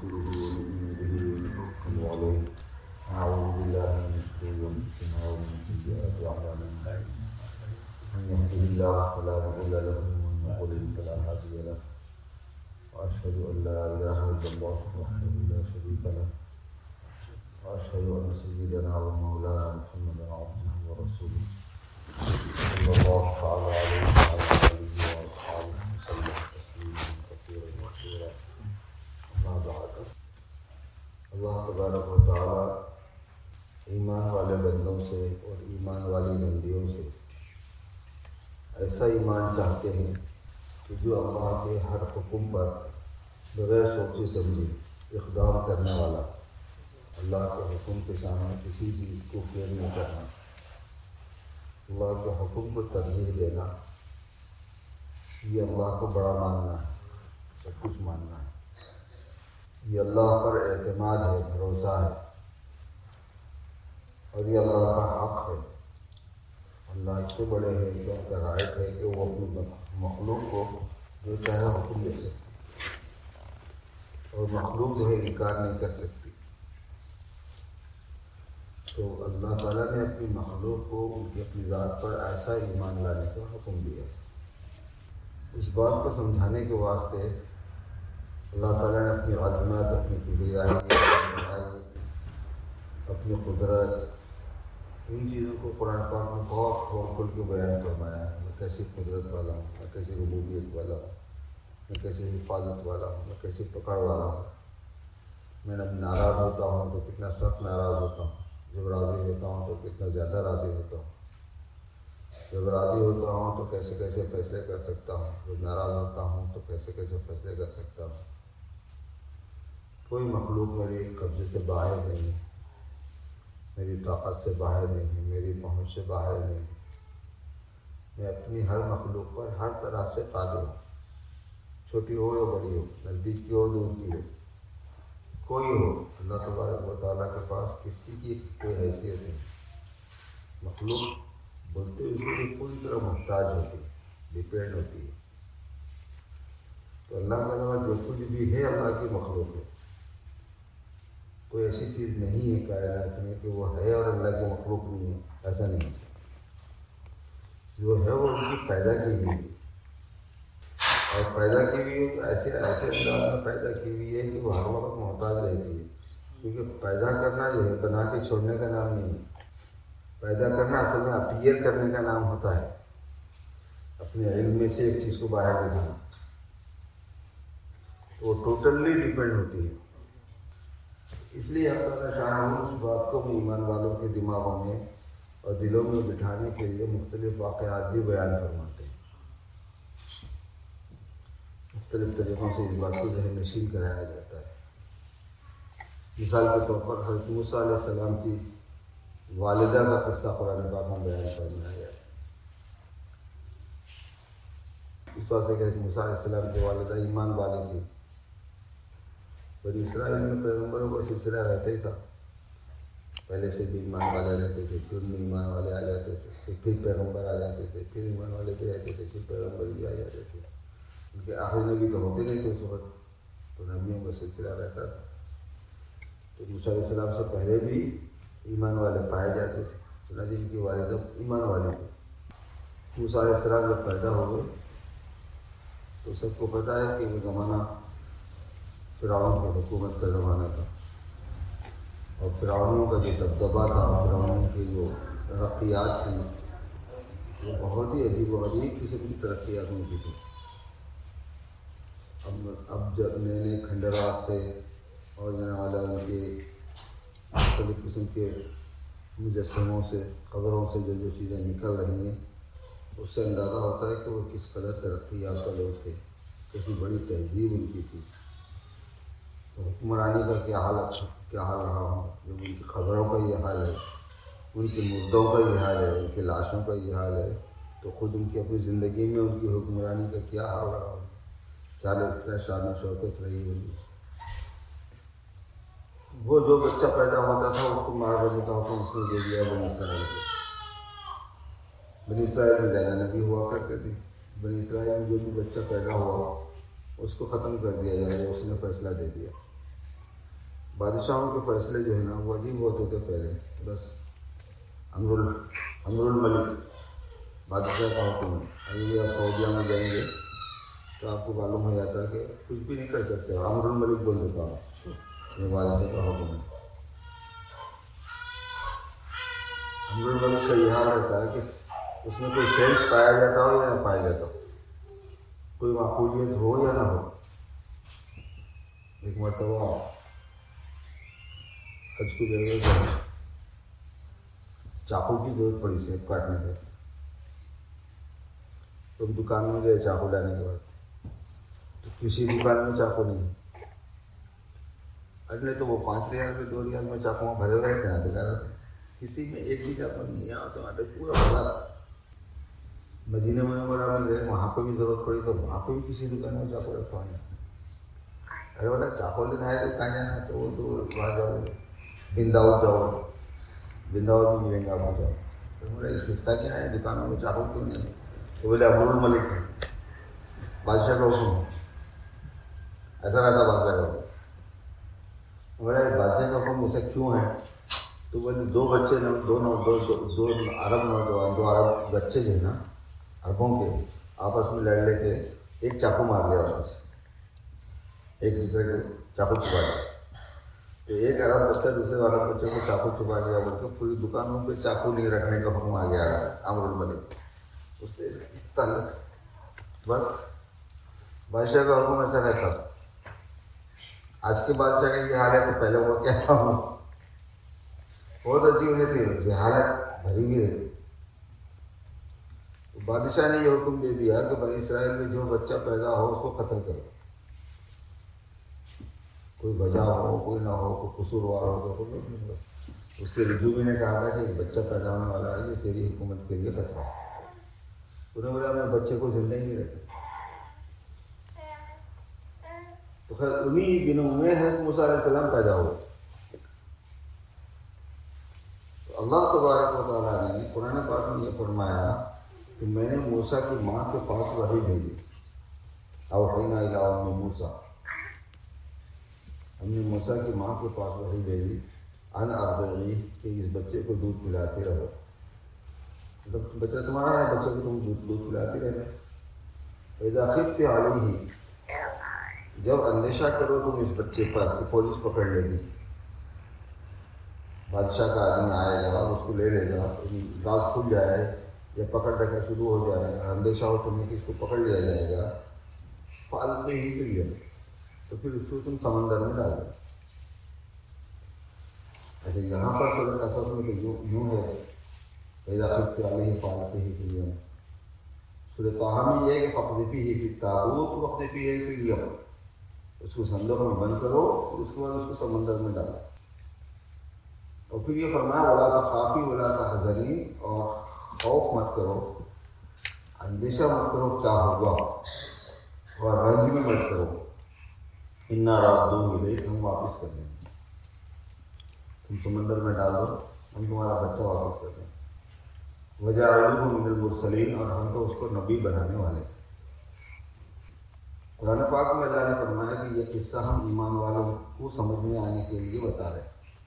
ورسوله ونؤمن به ونتوكل عليه ونعوذ بالله من شرور أنفسنا ومن سيئات أعمالنا من يهده الله فلا مضل له ومن يضلل فلا هادي له وأشهد أن لا إله إلا الله وحده لا شريك له وأشهد أن سيدنا ومولانا محمدا عبده ورسوله صلى الله تعالى عليه وعلى آله وأصحابه وسلم تسليما كثيرا كثيرا. أما بعد، اللہ تبارک و تعالیٰ ایمان والے بندوں سے اور ایمان والی بندیوں سے ایسا ایمان چاہتے ہیں کہ جو اللہ کے ہر حکم پر بغیر سوچے سمجھے اقدام کرنے والا، اللہ کے حکم کے سامنے کسی چیز کو فیل نہیں کرنا، اللہ کے حکم کو ترجیح دینا، یہ اللہ کو بڑا ماننا ہے، سب کچھ ماننا ہے، یہ اللہ پر اعتماد ہے، بھروسہ ہے، اور یہ اللہ کا حق ہے۔ اللہ اس سے بڑے ہیں کہ ان کا رائٹ ہے کہ وہ اپنی مخلوق کو جو چاہے حکم دے سکتے، اور مخلوق جو ہے انکار نہیں کر سکتی۔ تو اللہ تعالیٰ نے اپنی مخلوق کو ان کی اپنی ذات پر ایسا ایمان لانے کا حکم دیا۔ اس بات کو سمجھانے کے واسطے اللہ تعالیٰ نے اپنی عظمت، اپنی کبریائی، اپنی قدرت، ان چیزوں کو قرآن پاک میں بہت کھول کے بیان فرمایا ہے۔ میں کیسی قدرت والا ہوں، میں کیسی ربوبیت والا ہوں، میں کیسی حفاظت والا ہوں، میں کیسی پکڑ والا ہوں۔ میں جب ناراض ہوتا ہوں تو کتنا سخت ناراض ہوتا ہوں، جب راضی ہوتا ہوں تو کتنا زیادہ راضی ہوتا ہوں، جب راضی ہوتا ہوں تو کیسے کیسے فیصلے کر سکتا ہوں، جب ناراض ہوتا ہوں تو کیسے کیسے فیصلے کر سکتا ہوں۔ کوئی مخلوق میرے قبضے سے باہر نہیں ہے، میری طاقت سے باہر نہیں ہے، میری پہنچ سے باہر نہیں ہے۔ میں اپنی ہر مخلوق پر ہر طرح سے قادر ہوں، چھوٹی ہو یا بڑی ہو، نزدیک کی ہو دور کی ہو، کوئی ہو، اللہ تبارک و تعالیٰ کے پاس کسی کی کوئی حیثیت نہیں۔ مخلوق بولتے اس کے پوری طرح محتاج ہوتی ہے، ڈپینڈ ہوتی ہے۔ تو اللہ کے علاوہ جو کچھ بھی ہے اللہ کی مخلوق ہے۔ کوئی ایسی چیز نہیں ہے کائنات میں کہ وہ ہے اور اللہ کی مخلوق نہیں ہے، ایسا نہیں ہے۔ جو ہے وہ ان کی پیدا کی ہوئی ہے، اور پیدا کی ہوئی ہے تو ایسے انداز میں پیدا کی ہوئی ہے کہ وہ ہر وقت محتاج رہتی ہے۔ کیونکہ پیدا کرنا جو ہے بنا کے چھوڑنے کا نام نہیں ہے۔ پیدا کرنا اصل میں اپیئر کرنے کا نام ہوتا ہے، اپنے علم میں سے ایک چیز کو باہر دکھانا۔ تو وہ ٹوٹلی ڈیپینڈ ہوتی ہے۔ اس لیے اللہ شاہ اس بات کو بھی ایمان والوں کے دماغوں میں اور دلوں میں بٹھانے کے لیے مختلف واقعات بھی بیان فرماتے ہیں، مختلف طریقوں سے اس بات کو ذہن نشین کرایا جاتا ہے۔ مثال کے طور پر حضرت موسیٰ علیہ السلام کی والدہ کا قصہ قرآن پاک میں بیان فرمایا گیا ہے۔ اس واسطے کہ موسیٰ علیہ السلام کی والدہ ایمان والی تھی۔ بنی اسرائیل میں پیغمبروں کا سلسلہ رہتا ہی تھا، پہلے سے بھی ایمان والے رہتے تھے، پھر میں ایمان والے آ جاتے تھے، پھر پیغمبر آ جاتے تھے، پھر ایمان والے بھی رہتے تھے، پھر پیغمبر بھی آ جاتے تھے۔ ان کے آخری نبی تو ہوتے نہیں تھے اس وقت، تو نبیوں کا سلسلہ رہتا تھا۔ تو موسیٰ علیہ السلام سے پہلے بھی ایمان والے پائے جاتے تھے، چنانچہ ان کی والدہ ایمان والے تھے۔ موسیٰ علیہ السلام جب پیدا ہو گئے تو سب کو پتہ ہے کہ وہ زمانہ فرعون کی حکومت کا زمانہ تھا، اور فرعونوں کا جو دبدبا تھا، فرعونوں کی جو ترقیات تھیں، وہ بہت ہی عجیب و غریب قسم کی ترقیات ان کی تھیں۔ اب جب نئے نئے کھنڈرات سے اور جناب ان کے مختلف قسم کے مجسموں سے، قبروں سے جو چیزیں نکل رہی ہیں، اس سے اندازہ ہوتا ہے کہ وہ کس قدر ترقی یافتہ لوگ تھے، کیسی بڑی تہذیب ان کی تھی۔ تو حکمرانی کا کیا حال رہا ہوں، جب ان کی خبروں کا یہ حال ہے، ان کے مردوں کا یہ حال ہے، ان کی لاشوں کا یہ حال ہے، تو خود ان کی اپنی زندگی میں ان کی حکمرانی کا کیا حال رہا ہو، کیا شان و شوکت رہی ہوگی۔ وہ جو بچہ پیدا ہوتا تھا اس کو مار دینے کا حکم اس نے دے دیا بنی اسرائیل کو۔ بنی اسرائیل میں زیادہ نبی ہوا کرتے تھے، بنی اسرائیل میں جو بھی بچہ پیدا ہوا اس کو ختم کر دیا جائے، اس نے فیصلہ دے دیا۔ بادشاہوں کے فیصلے جو ہے نا وہ عجیب ہوتے تھے پہلے. بس امر الملک بادشاہ کا حکم ہے. ابھی آپ سعودیہ میں جائیں گے تو آپ کو معلوم ہو جاتا ہے کہ کچھ بھی نہیں کر سکتے. امر الملک بول دیتا ہوں، یہ بادشاہ کا حکم ہے. امر الملک کا یہ حال رہتا ہے کہ اس میں کوئی سینس پایا جاتا ہو یا نہ پایا جاتا ہو، کوئی معقولیت ہو یا نہ ہو. ایک مرتبہ حج کی جگہ پر چاقو کی ضرورت پڑی سیب کاٹنے کے. تم دکان میں گئے چاقو لانے کے بعد تو کسی دکان میں چاقو نہیں. اگلے تو وہ 5 ریال میں 2 ریال میں چاقو بھرے ہوئے تھے نا دکان میں، کسی میں ایک بھی چاقو نہیں. یہاں سے وہاں تک پورا بازار. مدینہ منورہ میں گئے، وہاں پہ بھی ضرورت پڑی تو وہاں پہ بھی کسی دکان میں چاقو رکھا نہیں. ارے بولا چاقو لینا ہے تو کہاں جانا ہے؟ تو وہ تو وہاں جاؤ، بنداؤ جاؤ، بنداؤ بھی ملیں گا وہاں جاؤ. تو بولا یہ قصہ کیا ہے، دکانوں میں چاقو کیوں نہیں ہے؟ تو بولے امر الملک ہے، بادشاہ کا حکم ہے. ایسا رہتا بادشاہ کا حکم. بولے بادشاہ کا حکم ایسا کیوں ہے؟ تو بولے 2 بچے دو عرب نوجوان، 2 عرب بچے جو ہے نا عربوں کے، آپس میں لڑ لے کے ایک چاقو مار لیا اس میں سے، ایک دوسرے کو چاقو چھپا دیا. تو ایک عرب بچہ دوسرے والا بچے کو چاقو چھپا دیا بول کے پوری دکانوں پہ چاقو نہیں رکھنے کا حکم آ گیا امر الملک. اس سے تعلق بس بادشاہ کا حکم ایسا رہتا. آج کے بادشاہ کا یہ حال ہے تو پہلے وہ کہتا ہوں بہت عجیب رہتی ہے، حالت بھری ہوئی رہتی. بادشاہ نے یہ حکم دے دیا کہ بنی اسرائیل میں جو بچہ پیدا ہو اس کو قتل کرو. کوئی وجہ ہو، کوئی نہ ہو، کوئی قصوروار ہو تو کوئی نہیں. بس اس کے رجوع بھی نے کہا تھا کہ بچہ پیدا ہونے والا ہے، یہ تیری حکومت کے لیے خطرہ ہے. انہوں نے بولا میں بچے کو زندہ ہی نہیں رکھا. تو خیر انہی دنوں میں حضرت موسیٰ علیہ السلام پیدا ہوئے. تو اللہ تبارک و تعالیٰ نے قرآن پاک میں یہ فرمایا کہ میں نے موسیٰ کی ماں کے پاس وحی بھیجی. اوحینا الی ام موسیٰ، ہم نے موسیٰ کی ماں کے پاس وحی بھیجی ان ارضعیہ کہ اس بچے کو دودھ پلاتے رہو. مطلب بچہ تمہارا ہے، بچے کو تم دودھ پلاتے رہنا. اذا خفت علیہ، جب اندیشہ کرو تم اس بچے پر کہ پولیس پکڑ لے گی، بادشاہ کا آدمی آئے گا اس کو لے لے گا، راز کھل جائے یا پکڑ رکھنا شروع ہو جائے، اندیشہ ہو تمہیں کہ اس کو پکڑ لیا جائے گا، فالقیہ فی الیم، تو پھر اس کو تم سمندر میں ڈال دو. ایسے یہاں پر سورۃ قصص میں تو یوں ہے اذا خفت علیہ فالقیہ فی الیم. سورۃ طٰہٰ میں یہ ہے کہ فاقذفیہ فی التابوت واقذفیہ فی الیم، اس کو صندوق میں بند کرو، اس کے بعد اس کو سمندر میں ڈالو. اور پھر یہ فرمایا ولا تخافی ولا تحزنی، اور خوف مت کرو، اندیشہ مت کرو کیا ہوگا، اور رنج میں مت کرو. انا رادوہ الیک، ہم واپس کر دیں گے. تم سمندر میں ڈال دو، ہم تمہارا بچہ واپس کر دیں گے. وجعلوہ من المرسلین، اور ہم تو اس کو نبی بنانے والے. قرآن پاک میں اللہ نے فرمایا کہ یہ قصہ ہم ایمان والوں کو سمجھ میں آنے کے لیے بتا رہے ہیں.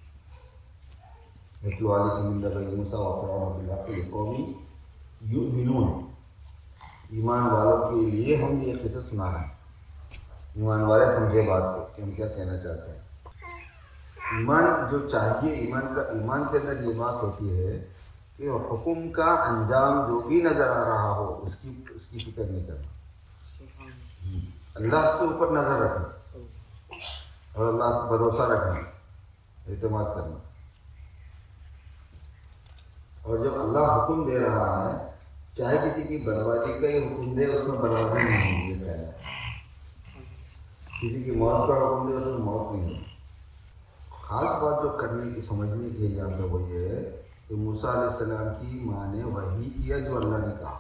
نتلو علیکم من نبأ موسیٰ وفرعون بالحق لقوم یؤمنون، ایمان والوں کے لیے ہم یہ قصہ سنا رہے ہیں. ایمان والے سمجھے بات کو کہ ہم کیا کہنا چاہتے ہیں. ایمان جو چاہیے، ایمان کے اندر یہ بات ہوتی ہے کہ حکم کا انجام جو بھی نظر آ رہا ہو اس کی فکر نہیں کرنا، اللہ کے اوپر نظر رکھنا اور اللہ پر بھروسہ رکھنا، اعتماد کرنا. اور جب اللہ حکم دے رہا ہے، چاہے کسی کی بربادی کا ہی حکم دے، اس میں بربادی نہیں ہوگی. کسی کی موت کا حکم دے، اس میں موت نہیں ہوگی. خاص بات جو کرنے کی سمجھنے کی یہاں پہ وہ یہ ہے کہ موسیٰ علیہ السلام کی ماں نے وحی کیا جو اللہ نے کہا.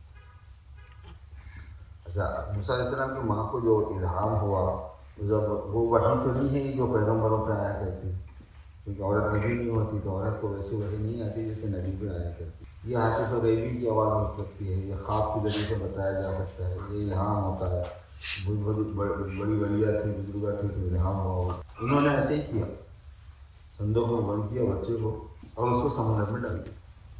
اچھا، موسیٰ علیہ السلام کی ماں کو جو الہام ہوا، جب وہ وحی تو نہیں ہے جو پیغمبروں پہ آیا کرتی، کیونکہ عورت نبی نہیں ہوتی تو عورت کو ویسے وحی نہیں آتی جیسے نبی پہ آیا کرتی. یہ حافظ غیبی کی آواز ہو سکتی ہے، یہ خواب کے ذریعے سے بتایا جا سکتا ہے، یہ الہام ہوتا ہے. بڑی ولیات تھی، بزرگاں تھی تو الہام ہوا. انہوں نے ایسے ہی کیا، صندوق میں بند کیا بچے کو اور اس کو سمندر میں ڈال دیا۔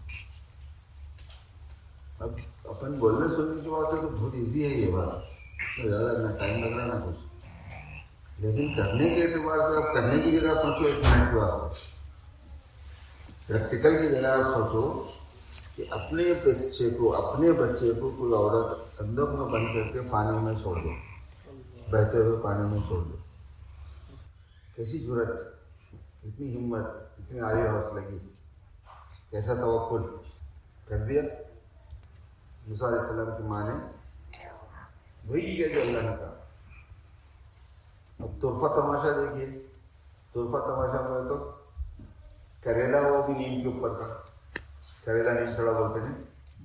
اب اپن بولنے سننے کی بات ہے تو بہت ایزی ہے یہ بات، زیادہ نہ ٹائم لگ رہا نہ کچھ، لیکن کرنے کے اعتبار سے اب کرنے کی جگہ سوچو ایک منٹ کے واسطے، پریکٹیکل کی جگہ آپ سوچو کہ اپنے بچے کو کوئی عورت صندوق میں بند کر کے پانی میں چھوڑ دو، بہتے ہوئے پانی میں چھوڑ دو، کیسی جرأت، اتنی ہمت، اتنی عالی حوصلگی، کیسا توکل کر دیا۔ موسیٰ علیہ السلام کی ماں نے وہی کیا جو اللہ نے کہا۔ اب طرفہ تماشا دیکھیے، طرفہ تماشا میں تو کریلا وہ بھی نیم کے اوپر تھا، کریلا نیم تھوڑا بولتے ہیں۔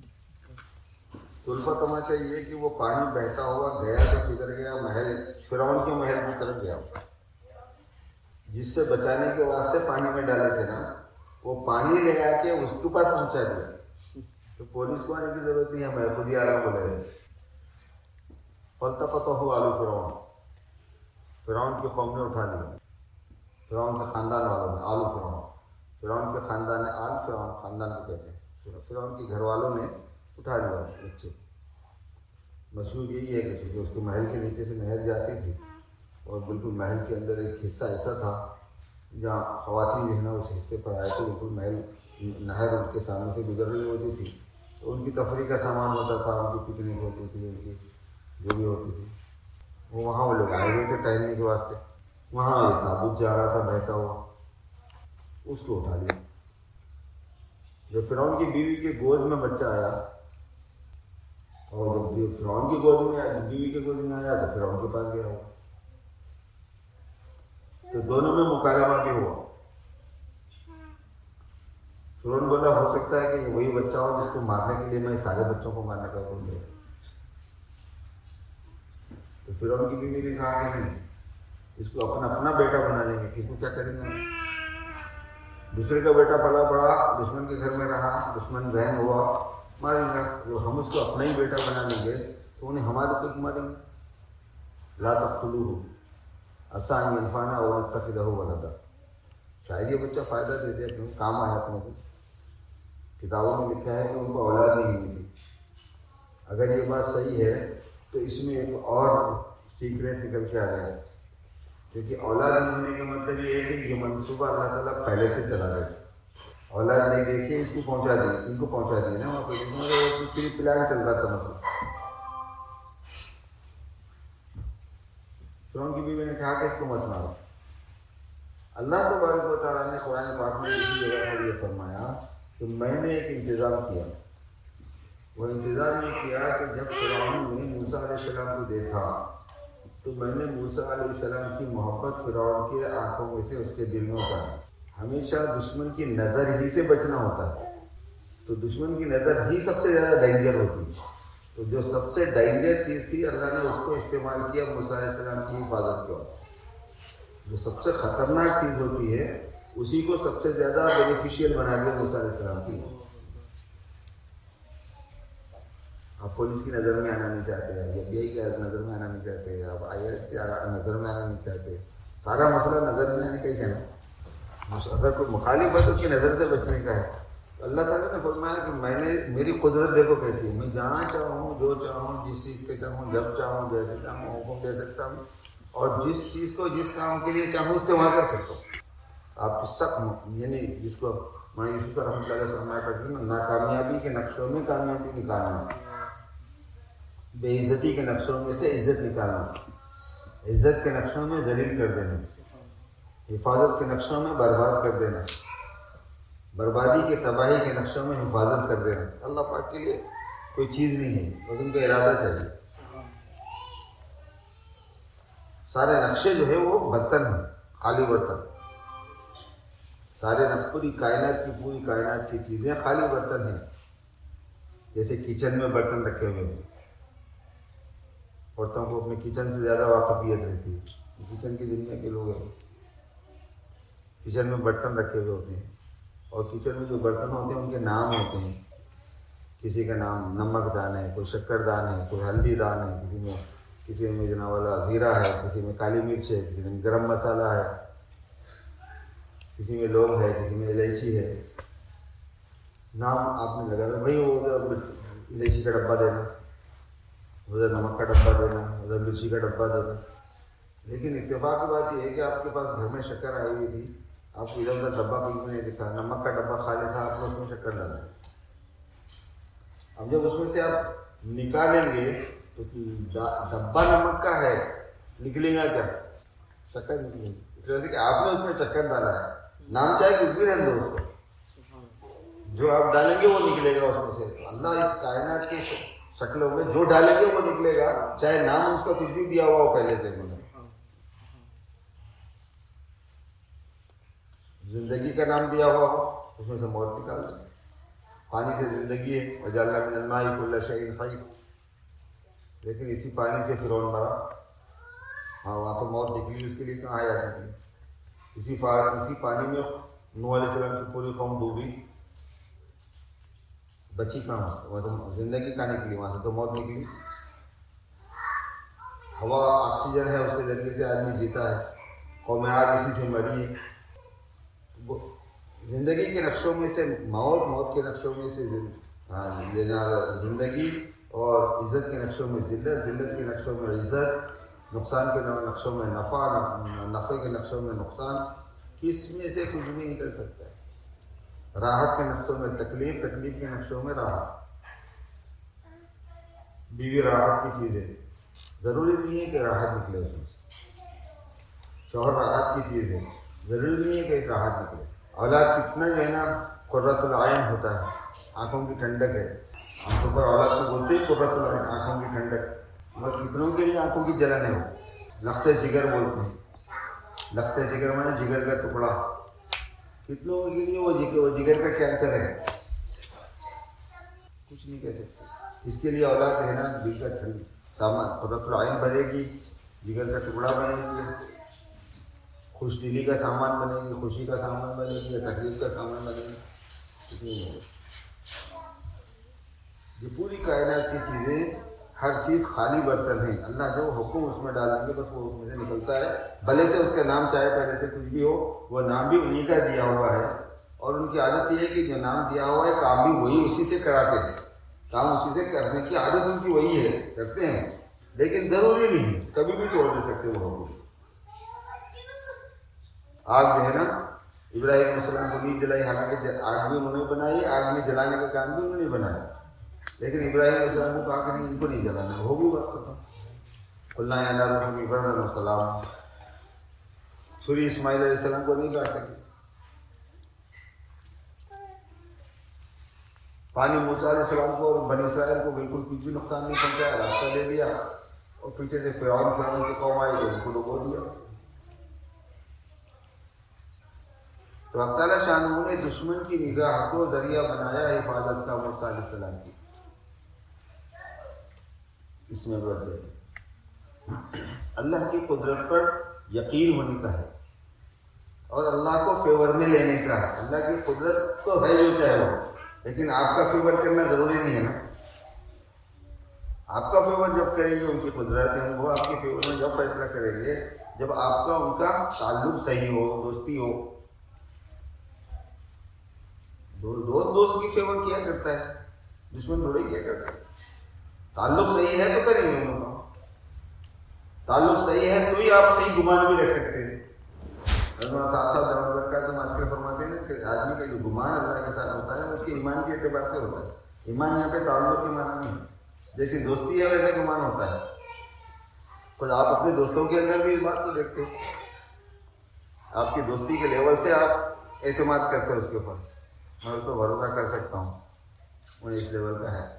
طرفہ تماشا یہ کہ وہ پانی بہتا ہوا گیا تو کدھر گیا، محل فرعون کے محل کی طرف گیا، جس سے بچانے کے واسطے پانی میں ڈالے تھے نا، وہ پانی لے آ کے اس کے پاس پہنچا دیا، تو پولیس کو آنے کی ضرورت نہیں ہے، میں خود ہی آ رہا بولے۔ فالتقطہ آل فرعون، فرعون کی قوم نے اٹھا لیا، فرعون کے خاندان والوں نے، آل فرعون، فرعون کے خاندان، آل فرعون خاندان کو کہتے ہیں، فرعون کے گھر والوں نے اٹھا لیا بچے۔ مشہور یہی ہے کہ چونکہ اس کے محل کے نیچے سے نہر جاتی تھی اور بالکل محل کے اندر ایک حصہ ایسا تھا جہاں خواتین جو ہے نا اس حصے پر آئے تو بالکل محل نہر ان کے سامنے سے گزر رہی ہوتی تھی، تو ان کی تفریح کا سامان ہوتا تھا، ان کی پکنک ہوتی تھی، ان کی جو بھی ہوتی تھی، وہاں وہ لوگ آئے ہوئے تھے ٹہلنے کے واسطے، وہاں ایک تابوت جا رہا تھا بہتا ہوا، اس کو اٹھا لیا۔ جب فرعون کی بیوی کے گود میں بچہ آیا، اور جب فرعون کی گود میں آیا، بیوی کے گود میں آیا تو فرعون کے پاس گیا ہوا، تو دونوں میں مکالمہ بھی ہوا۔ فرعون بولا ہو سکتا ہے کہ وہی بچہ ہو جس کو مارنے کے لیے میں سارے بچوں کو مارنے کا حکم دیا، تو فرعون کی بیوی نے کہا کہ نہیں، اس کو اپنا بیٹا بنا لیں گے، کس کو کیا کریں گے، دوسرے کا بیٹا پلا بڑا دشمن کے گھر میں رہا، دشمن ذہن ہوا، ماریں گا، جب ہم اس کو اپنا ہی بیٹا بنا لیں گے تو انہیں ہمارے کو ماریں گے۔ لا تقتلوہ عسیٰ ان ینفعنا او نتخذہ ولدا، شاید یہ بچہ فائدہ دے دے، اپنے کام آیا اپنے کو، کتابوں میں لکھا ہے کہ ان کو اولاد نہیں ملی۔ اگر یہ بات صحیح ہے تو اس میں ایک اور سیکریٹ نکل کے آ گیا، کیونکہ اولاد نہیں ہونے کا مطلب یہ ہے کہ یہ منصوبہ اللہ تعالیٰ پہلے سے چلا گیا، اولاد نہیں دیکھی اس کو پہنچا دی، ان کو پہنچا دی نا، وہاں پہ پھر پلان چل رہا تھا مسئلہ۔ فرعون کی بیوی نے کہا کہ اس کو مت مارو۔ اللہ تبارک و تعالیٰ نے قرآن پاک میں اسی جگہ پر یہ فرمایا کہ میں نے ایک انتظام کیا، وہ انتظام یہ کیا کہ جب فرعون نے موسیٰ علیہ السلام کو دیکھا تو میں نے موسیٰ علیہ السلام کی محبت فرعون کے آنکھوں میں سے اس کے دل میں اتاری۔ ہمیشہ دشمن کی نظر ہی سے بچنا ہوتا ہے، تو دشمن کی نظر ہی سب سے زیادہ ڈینجر ہوتی ہے، تو جو سب سے ڈینجر چیز تھی اللہ نے اس کو استعمال کیا موسیٰ علیہ السلام کی حفاظت کے وقت۔ جو سب سے خطرناک چیز ہوتی ہے اسی کو سب سے زیادہ بینیفیشیل بنا دیا موسیٰ علیہ السلام کی۔ آپ پولیس کی نظر میں آنا نہیں چاہتے، FBI کی نظر میں آنا نہیں چاہتے، آپ IAS کی نظر میں آنا نہیں چاہتے، سارا مسئلہ نظر میں آنے کا ہی ہے نا۔ اگر کوئی مخالف ہے تو اس کی نظر سے بچنے کا ہے۔ اللہ تعالیٰ نے فرمایا کہ میں نے، میری قدرت دیکھو کیسی ہے، میں جہاں چاہوں جو چاہوں جس چیز کے چاہوں جب چاہوں جیسے چاہوں حکم دے سکتا ہوں، اور جس چیز کو جس کام کے لیے چاہوں اس سے وہاں کر سکتا ہوں۔ آپ کی سخت یعنی جس کو میں یوسف رحمۃ اللہ علیہ فرمایا کرتی ہوں، ناکامیابی کے نقشوں میں کامیابی نکالنا، بے عزتی کے نقشوں میں سے عزت نکالنا، عزت کے نقشوں میں ذلیل کر دینا، حفاظت کے نقشوں میں برباد کر دینا، بربادی کے تباہی کے نقشوں میں حفاظت کر دینا۔ اللہ پاک کے لیے کوئی چیز نہیں ہے، بس ان کا ارادہ چاہیے۔ سارے نقشے جو ہے وہ برتن ہیں، خالی برتن، سارے پوری کائنات کی چیزیں خالی برتن ہیں، جیسے کچن میں برتن رکھے ہوئے ہیں، عورتوں کو اپنے کچن سے زیادہ واقفیت رہتی ہے، کچن کی دنیا کے لوگ ہیں، کچن میں برتن رکھے ہوئے ہوتے ہیں، اور کچن میں جو برتن ہوتے ہیں ان کے نام ہوتے ہیں، کسی کا نام نمک دان ہے، کوئی شکر دان ہے، کوئی ہلدی دان ہے، کسی میں کسی میں جناب والا زیرہ ہے، کسی میں کالی مرچ ہے، کسی میں گرم مسالہ ہے، کسی میں لونگ ہے، کسی میں الائچی ہے. نام آپ نے لگا بھائی وہ ادھر الائچی کا ڈبہ دینا، ادھر نمک کا ڈبہ دینا، ادھر مرچی کا ڈبہ دینا. لیکن اتفاق کی بات یہ ہے کہ آپ کے پاس گھر میں شکر آئی ہوئی تھی، آپ کو ادھر ادھر ڈبہ کہیں میں نہیں دکھا، نمک کا ڈبہ خالی تھا، آپ نے اس میں شکر ڈالا. اب جب اس میں سے آپ نکالیں گے تو ڈبہ نمک کا ہے، نکلے گا کیا؟ شکر نکلے گی. اس وجہ سے کہ آپ نے اس میں شکر ڈالا ہے. نام چاہے کچھ بھی رہنے دو اس کو، جو آپ ڈالیں گے وہ نکلے گا اس میں سے. اللہ اس کائنات کے شکلوں میں جو ڈالیں گے وہ نکلے گا، چاہے نام اس کا کچھ بھی دیا ہوا ہو پہلے سے. زندگی کا نام دیا ہوا ہو اس میں سے موت نکال دیں. پانی سے زندگی ہے، وجعلنا من الماء كل شيء حي، لیکن اسی پانی سے فرعون مرا. ہاں وہاں تو موت نکلی، اس کے لیے کہاں آیا سکتی. اسی پانی میں نوح علیہ السلام کی پوری قوم ڈوبی، بچی کہاں؟ وہ تو زندگی کہاں نکلی، وہاں سے تو موت نکلی. ہوا آکسیجن ہے، اس کے ذریعے سے آدمی جیتا ہے. قوم عاد اسی سے مری ہے. زندگی کے نقشوں میں سے موت، موت کے نقشوں میں سے زندگی، اور عزت کے نقشوں میں ذلت، ذلت کے نقشوں میں عزت، نقصان کے نقشوں میں نفع، نفع کے نقشوں میں نقصان. کس میں سے کچھ بھی نکل سکتا ہے. راحت کے نقشوں میں تکلیف، تکلیف کے نقشوں میں راحت. بیوی راحت کی چیز ہے، ضروری نہیں ہے کہ راحت نکلے اس میں سے. شوہر راحت کی چیز ہے، ضروری نہیں ہے کہ ایک راحت نکلے. اولاد کتنا جو ہے نا قرۃ العین ہوتا ہے، آنکھوں کی ٹھنڈک ہے. آنکھوں پر اولاد کو بولتے ہی قرۃ العین، آنکھوں کی ٹھنڈک. مگر کتنوں کے لیے آنکھوں کی جلن ہے. وہ لخت جگر بولتے ہیں. لخت جگر میں جگر کا ٹکڑا. کتنوں کے لیے وہ جگر کا کینسر ہے. کچھ نہیں کہہ سکتے. اس کے لیے اولاد رہنا دل کا ٹھنڈ سامان. قرۃ العین بنے گی، جگر کا ٹکڑا بنے گی، خوش دلی کا سامان بنے گی، خوشی کا سامان بنے گی، یا تکلیف کا سامان بنے گی. کتنی ہے یہ پوری کائنات کی چیزیں، ہر چیز خالی برتن ہے. اللہ جو حکم اس میں ڈالیں گے بس وہ اس میں سے نکلتا ہے. بھلے سے اس کا نام چاہے پہلے سے کچھ بھی ہو، وہ نام بھی انہیں کا دیا ہوا ہے. اور ان کی عادت یہ ہے کہ جو نام دیا ہوا ہے کام بھی وہی اسی سے کراتے ہیں. کام اسی سے کرنے کی عادت ان کی وہی ہے، کرتے ہیں. لیکن ضروری نہیں، کبھی بھی توڑ نہیں سکتے وہ حکم. آگ جو ہے نا، ابراہیم علیہ السلام کو نہیں جلائی، حالانکہ آگ بھی انہوں نے بنائی، آگ میں جلانے کا کام بھی انہوں نے بنایا. لیکن ابراہیم علیہ السلام کو کہا کہ نہیں، ان کو نہیں جلانا. ہو بھی بات ختم. قلنا یا نار کونی بردا وسلاما. چھری اسماعیل علیہ السلام کو نہیں کاٹ سکی. پانی موسیٰ علیہ السلام کو اور بنی اسرائیل کو بالکل کچھ بھی نقصان نہیں پہنچایا، راستہ دے دیا. اور پیچھے سے فرعون کی قوم آئی تو ان کو ڈبو دیا. تو اللہ تعالیٰ شانہ نے دشمن کی نگاہ کو ذریعہ بنایا حفاظت کا موسیٰ علیہ السلام کی. اس میں بڑھتے ہیں اللہ کی قدرت پر یقین ہونے کا ہے، اور اللہ کو فیور میں لینے کا ہے. اللہ کی قدرت تو ہے جو چاہے ہو، لیکن آپ کا فیور کرنا ضروری نہیں ہے نا. آپ کا فیور جب کریں گے ان کی قدرت ہے، وہ آپ کے فیور میں جب فیصلہ کریں گے جب آپ کا ان کا تعلق صحیح ہو، دوستی ہو. دوست کی فیور کیا کرتا ہے، دشمن تھوڑے کیا کرتا ہے. تعلق صحیح ہے تو کریں گے ان کا. تعلق صحیح ہے تو ہی آپ صحیح گمان بھی رکھ سکتے ہیں. ساتھ ساتھ فرماتے ہیں کہ آدمی کا جو گمان اللہ کے ساتھ ہوتا ہے اس کے ایمان کے اعتبار سے ہوتا ہے. ایمان یہاں پہ تعلق کے معنی نہیں ہے. جیسی دوستی ہے ویسا گمان ہوتا ہے. خود آپ اپنے دوستوں کے اندر بھی اس بات کو دیکھتے ہیں. آپ کی دوستی کے لیول سے آپ اعتماد کرتے ہیں اس کے اوپر. میں اس کو بھروسہ کر سکتا ہوں، وہ اس لیول کا ہے.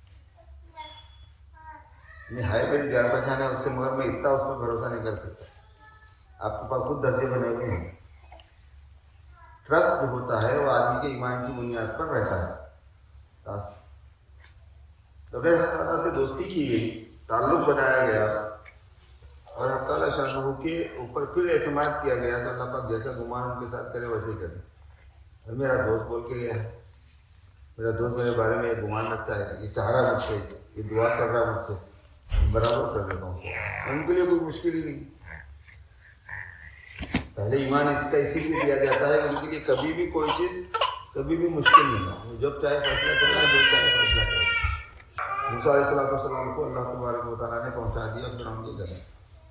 ہے میری جان پہچان ہے اس سے، مگر میں اتنا اس پر بھروسہ نہیں کر سکتا. آپ کے پاس خود درجے بنے ہوئے ہیں. ٹرسٹ جو ہوتا ہے وہ آدمی کے ایمان کی بنیاد پر رہتا ہے. تو پھر اللہ تعالیٰ سے دوستی کی گئی، تعلق بنایا گیا، اور اللہ تعالیٰ شاہ کے اوپر پھر اعتماد کیا گیا. تو اللہ پاک جیسا گمان ان کے ساتھ کرے ویسے ہی کرے. میرا دوست بول کے گیا ہے، میرا دوست میرے بارے میں یہ گمان رکھتا ہے، یہ چاہ رہا ہے مجھ سے، یہ دعا کر رہا ہے مجھ سے، برابر کر دیتا ہوں، ان کے لیے کوئی مشکل ہی نہیں۔ پہلے ایمان اس کا اسی لیے دیا جاتا ہے کہ ان کے لیے کبھی بھی کوئی چیز کبھی بھی مشکل نہیں ہے، جب چاہے فیصلہ کرنا، جو چاہے فیصلہ کرنا۔ موسیٰ علیہ السلام کو اللہ تبارک و تعالیٰ نے پہنچا دیا فرعون کے گھر۔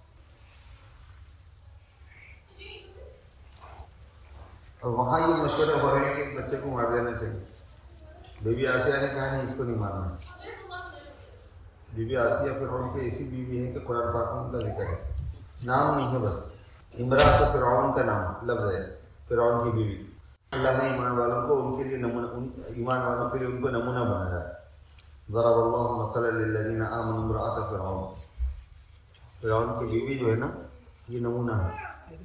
اور وہاں یہ مشورہ ہو رہے ہیں کہ بچے کو مار دینا چاہیے۔ بی بی آسیہ نے کہا نہیں، اس کو نہیں مارنا۔ بی بی آسیہ فرعون کی ایسی بیوی ہے کہ قرآن پاک میں ان کا ذکر ہے، نام نہیں ہے بس، امراۃ فرعون کا نام لفظ ہے، فرعون کی بیوی۔ اللہ نے ایمان والوں کو ان کے لیے نمونہ، ایمان والوں کے لیے ان کو نمونہ بنایا ہے۔ ضرب اللہ مثلا للذین آمنوا امرأۃ فرعون، فرعون کی بیوی جو ہے نا یہ نمونہ ہے۔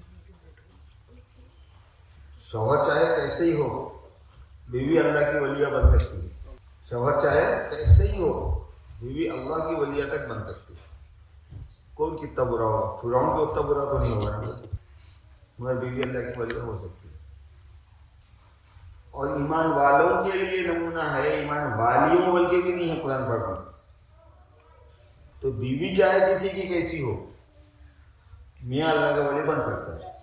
شوہر چاہے کیسے ہی ہو، بیوی اللہ کی ولیہ بن سکتی ہے۔ شوہر چاہے کیسے ہی ہو، بیوی اللہ کی ولیہ تک بن سکتی ہے۔ کون کتنا برا ہوگا، فرعون کو اتنا برا تو نہیں ہوگا مگر بیوی اللہ کی ولیہ ہو سکتی ہے۔ اور ایمان والوں کے لیے نمونہ ہے، ایمان والیوں بلکہ بھی نہیں ہے قرآن پاک میں۔ تو بیوی چاہے کسی کی کیسی ہو، میاں اللہ کا ولی بن سکتا ہے۔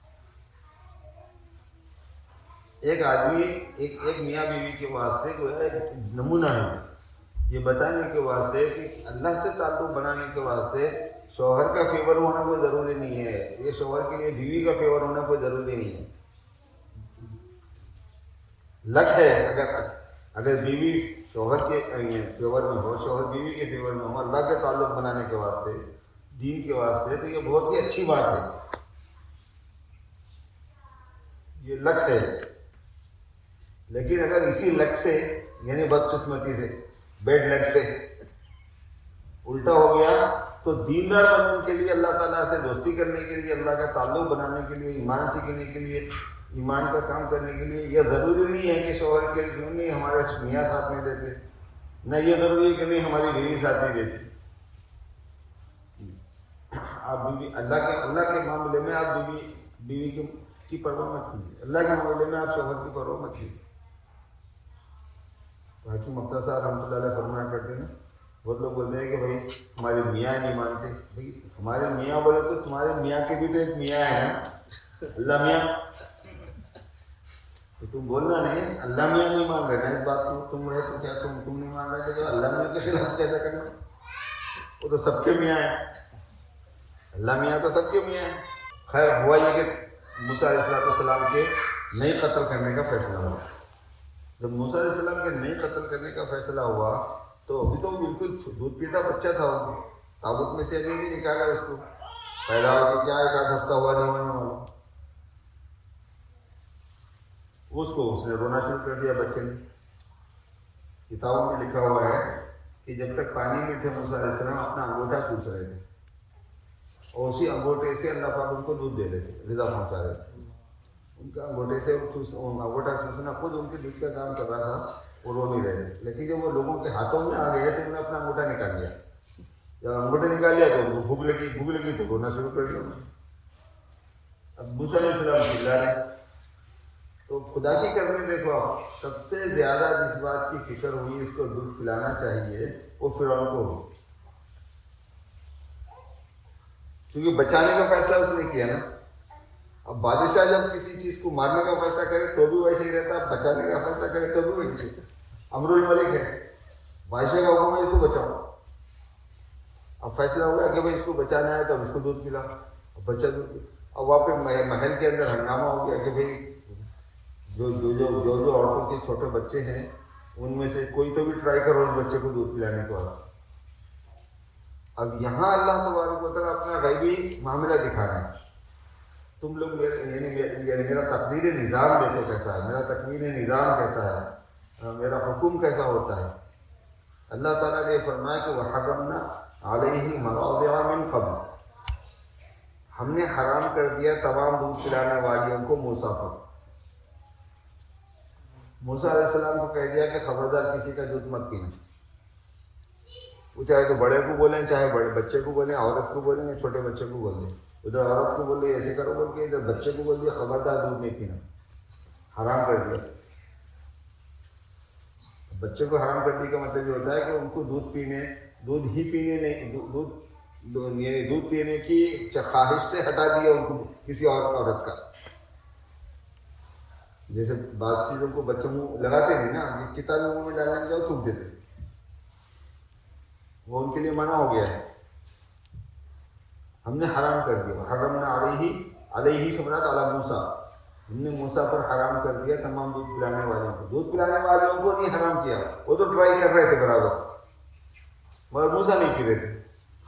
ایک آدمی ایک میاں بیوی کے واسطے گویا ایک نمونہ ہے، یہ بتانے کے واسطے کہ اللہ سے تعلق بنانے کے واسطے شوہر کا فیور ہونا کوئی ضروری نہیں ہے، یہ شوہر کے لیے بیوی کا فیور ہونا کوئی ضروری نہیں ہے۔ لک ہے اگر بیوی شوہر کے فیور میں ہو، شوہر بیوی کے فیور میں ہو، اللہ کے تعلق بنانے کے واسطے، دین کے واسطے، تو یہ بہت ہی اچھی بات ہے، یہ لک ہے۔ لیکن اگر اسی لک سے یعنی بدقسمتی سے، بیڈ لک سے الٹا ہو گیا تو دیندار بننے کے لیے، اللہ تعالیٰ سے دوستی کرنے کے لیے، اللہ کا تعلق بنانے کے لیے، ایمان سیکھنے کے لیے، ایمان کا کام کرنے کے لیے یہ ضروری نہیں ہے کہ شوہر کے کیوں نہیں ہمارے میاں ساتھ نہیں دیتے، نہ یہ ضروری ہے کہ نہیں ہماری بیوی ساتھ نہیں دیتی۔ آپ بیوی اللہ کے معاملے میں آپ بیوی کی پرواہ مت کیجیے، اللہ کے معاملے میں آپ شوہر کی پرواہ مت کیجیے۔ حکیم اختر صاحب رحمۃ اللہ علیہ فرمایا کرتے ہیں، بہت لوگ بولتے ہیں کہ بھائی ہمارے میاں نہیں مانتے، بھائی ہمارے میاں بولے تو تمہارے میاں کے بھی تو ایک میاں ہے نا، اللہ میاں، تو تم بولنا نہیں اللہ میاں نہیں مان رہے نا، اس بات کو تم رہے تو کیا تم نہیں مان رہے تو اللہ میاں کے خلاف کیسا کرنا، وہ تو سب کے میاں ہیں، اللہ میاں تو سب کے میاں ہیں۔ خیر ہوا یہ کہ موسیٰ علیہ السلام کے نہیں قتل کرنے کا فیصلہ ہوا۔ جب موسیٰ علیہ السلام کے نہیں قتل کرنے کا فیصلہ ہوا تو ابھی تو بالکل دودھ پیتا بچہ تھا، وہ تابوت میں سے ابھی نہیں نکالا اس کو، پیدا ہو کے کیا ایک آدھ ہفتہ ہوا نہیں ہونے والا، اس نے رونا شروع کر دیا بچے نے۔ کتابوں میں لکھا ہوا ہے کہ جب تک پانی میں تھے موسیٰ علیہ السلام اپنا انگوٹھا چوس رہے تھے، اور اسی انگوٹھے سے اللہ پاک ان کو دودھ دے رہے تھے، غذا پہنچا رہے تھے۔ ان کا انگوٹھے سے انگوٹھا چوسنا خود ان کے دل کا کام کر رہا تھا، وہ رو نہیں رہے تھے، لیکن جب وہ لوگوں کے ہاتھوں میں آ گئے تو انہوں نے اپنا انگوٹھا نکال لیا، جب انگوٹھا نکال لیا تو بھوک لگی تو رونا شروع کر دیا۔ اب موسیٰ علیہ السلام چلا رہے، تو خدا کی کرنے دیکھو آپ، سب سے زیادہ جس بات کی فکر ہوئی اس کو دودھ پلانا چاہیے وہ فرعون کو ہوئی، کیونکہ بچانے کا فیصلہ اس نے کیا نا۔ اب بادشاہ جب کسی چیز کو مارنے کا فیصلہ کرے تو بھی ویسے ہی رہتا، بچانے کا فیصلہ کرے تو بھی ویسے ہی، امر الملک ہے، بادشاہ کا حکم ہے اس کو بچاؤ۔ اب فیصلہ ہو گیا کہ بھائی اس کو بچانا ہے تو اب اس کو دودھ پلاؤ، اب بچہ دودھ پلاؤ۔ اب وہاں پہ محل کے اندر ہنگامہ ہو گیا کہ بھائی جو عورتوں کے چھوٹے بچے ہیں ان میں سے کوئی تو بھی ٹرائی کرو اس بچے کو دودھ پلانے کے بعد۔ اب یہاں اللہ تبارک و تعالیٰ اپنا غیبی معاملہ دکھا رہے ہیں، تم لوگ میرا تقدیر نظام دیکھو کیسا ہے، میرا تکوین نظام کیسا ہے، میرا حکم کیسا ہوتا ہے۔ اللہ تعالیٰ نے فرمایا کہ وَحَرَّمْنَا عَلَيْهِ مَرَاضِعَ مِن قَبْلُ، ہم نے حرام کر دیا تمام دودھ پلانے والیوں کو موسیٰ پر۔ موسیٰ علیہ السلام کو کہہ دیا کہ خبردار کسی کا دودھ مت پینا، وہ چاہے تو بڑے کو بولیں، چاہے بڑے بچے کو بولیں، عورت کو بولیں یا چھوٹے بچے کو بول دیں، ادھر عورت کو بول رہی ایسے کرو بول کے ادھر بچے کو بول دیا خبردار دودھ نہیں پینا، حرام کر دیا۔ بچے کو حرام کر دی کا مطلب یہ ہوتا ہے کہ ان کو دودھ پینے دودھ ہی پینے نہیں، یعنی دودھ پینے کی خواہش سے ہٹا دیا ان کو کسی اور عورت کا. جیسے بعض چیزوں کو بچوں منہ لگاتے نہیں نا، کتابیں منہ میں ڈالنے جاؤ تھوک دیتے، وہ ان کے لیے منع ہو گیا ہے. ہم نے حرام کر دیا. حرمنا علیہ سمرات علی موسیٰ، ہم نے موسیٰ پر حرام کر دیا تمام دودھ پلانے والوں کو. دودھ پلانے والوں کو نہیں حرام کیا، وہ تو ٹرائی کر رہے تھے برابر، مگر موسیٰ نہیں پی رہے تھے.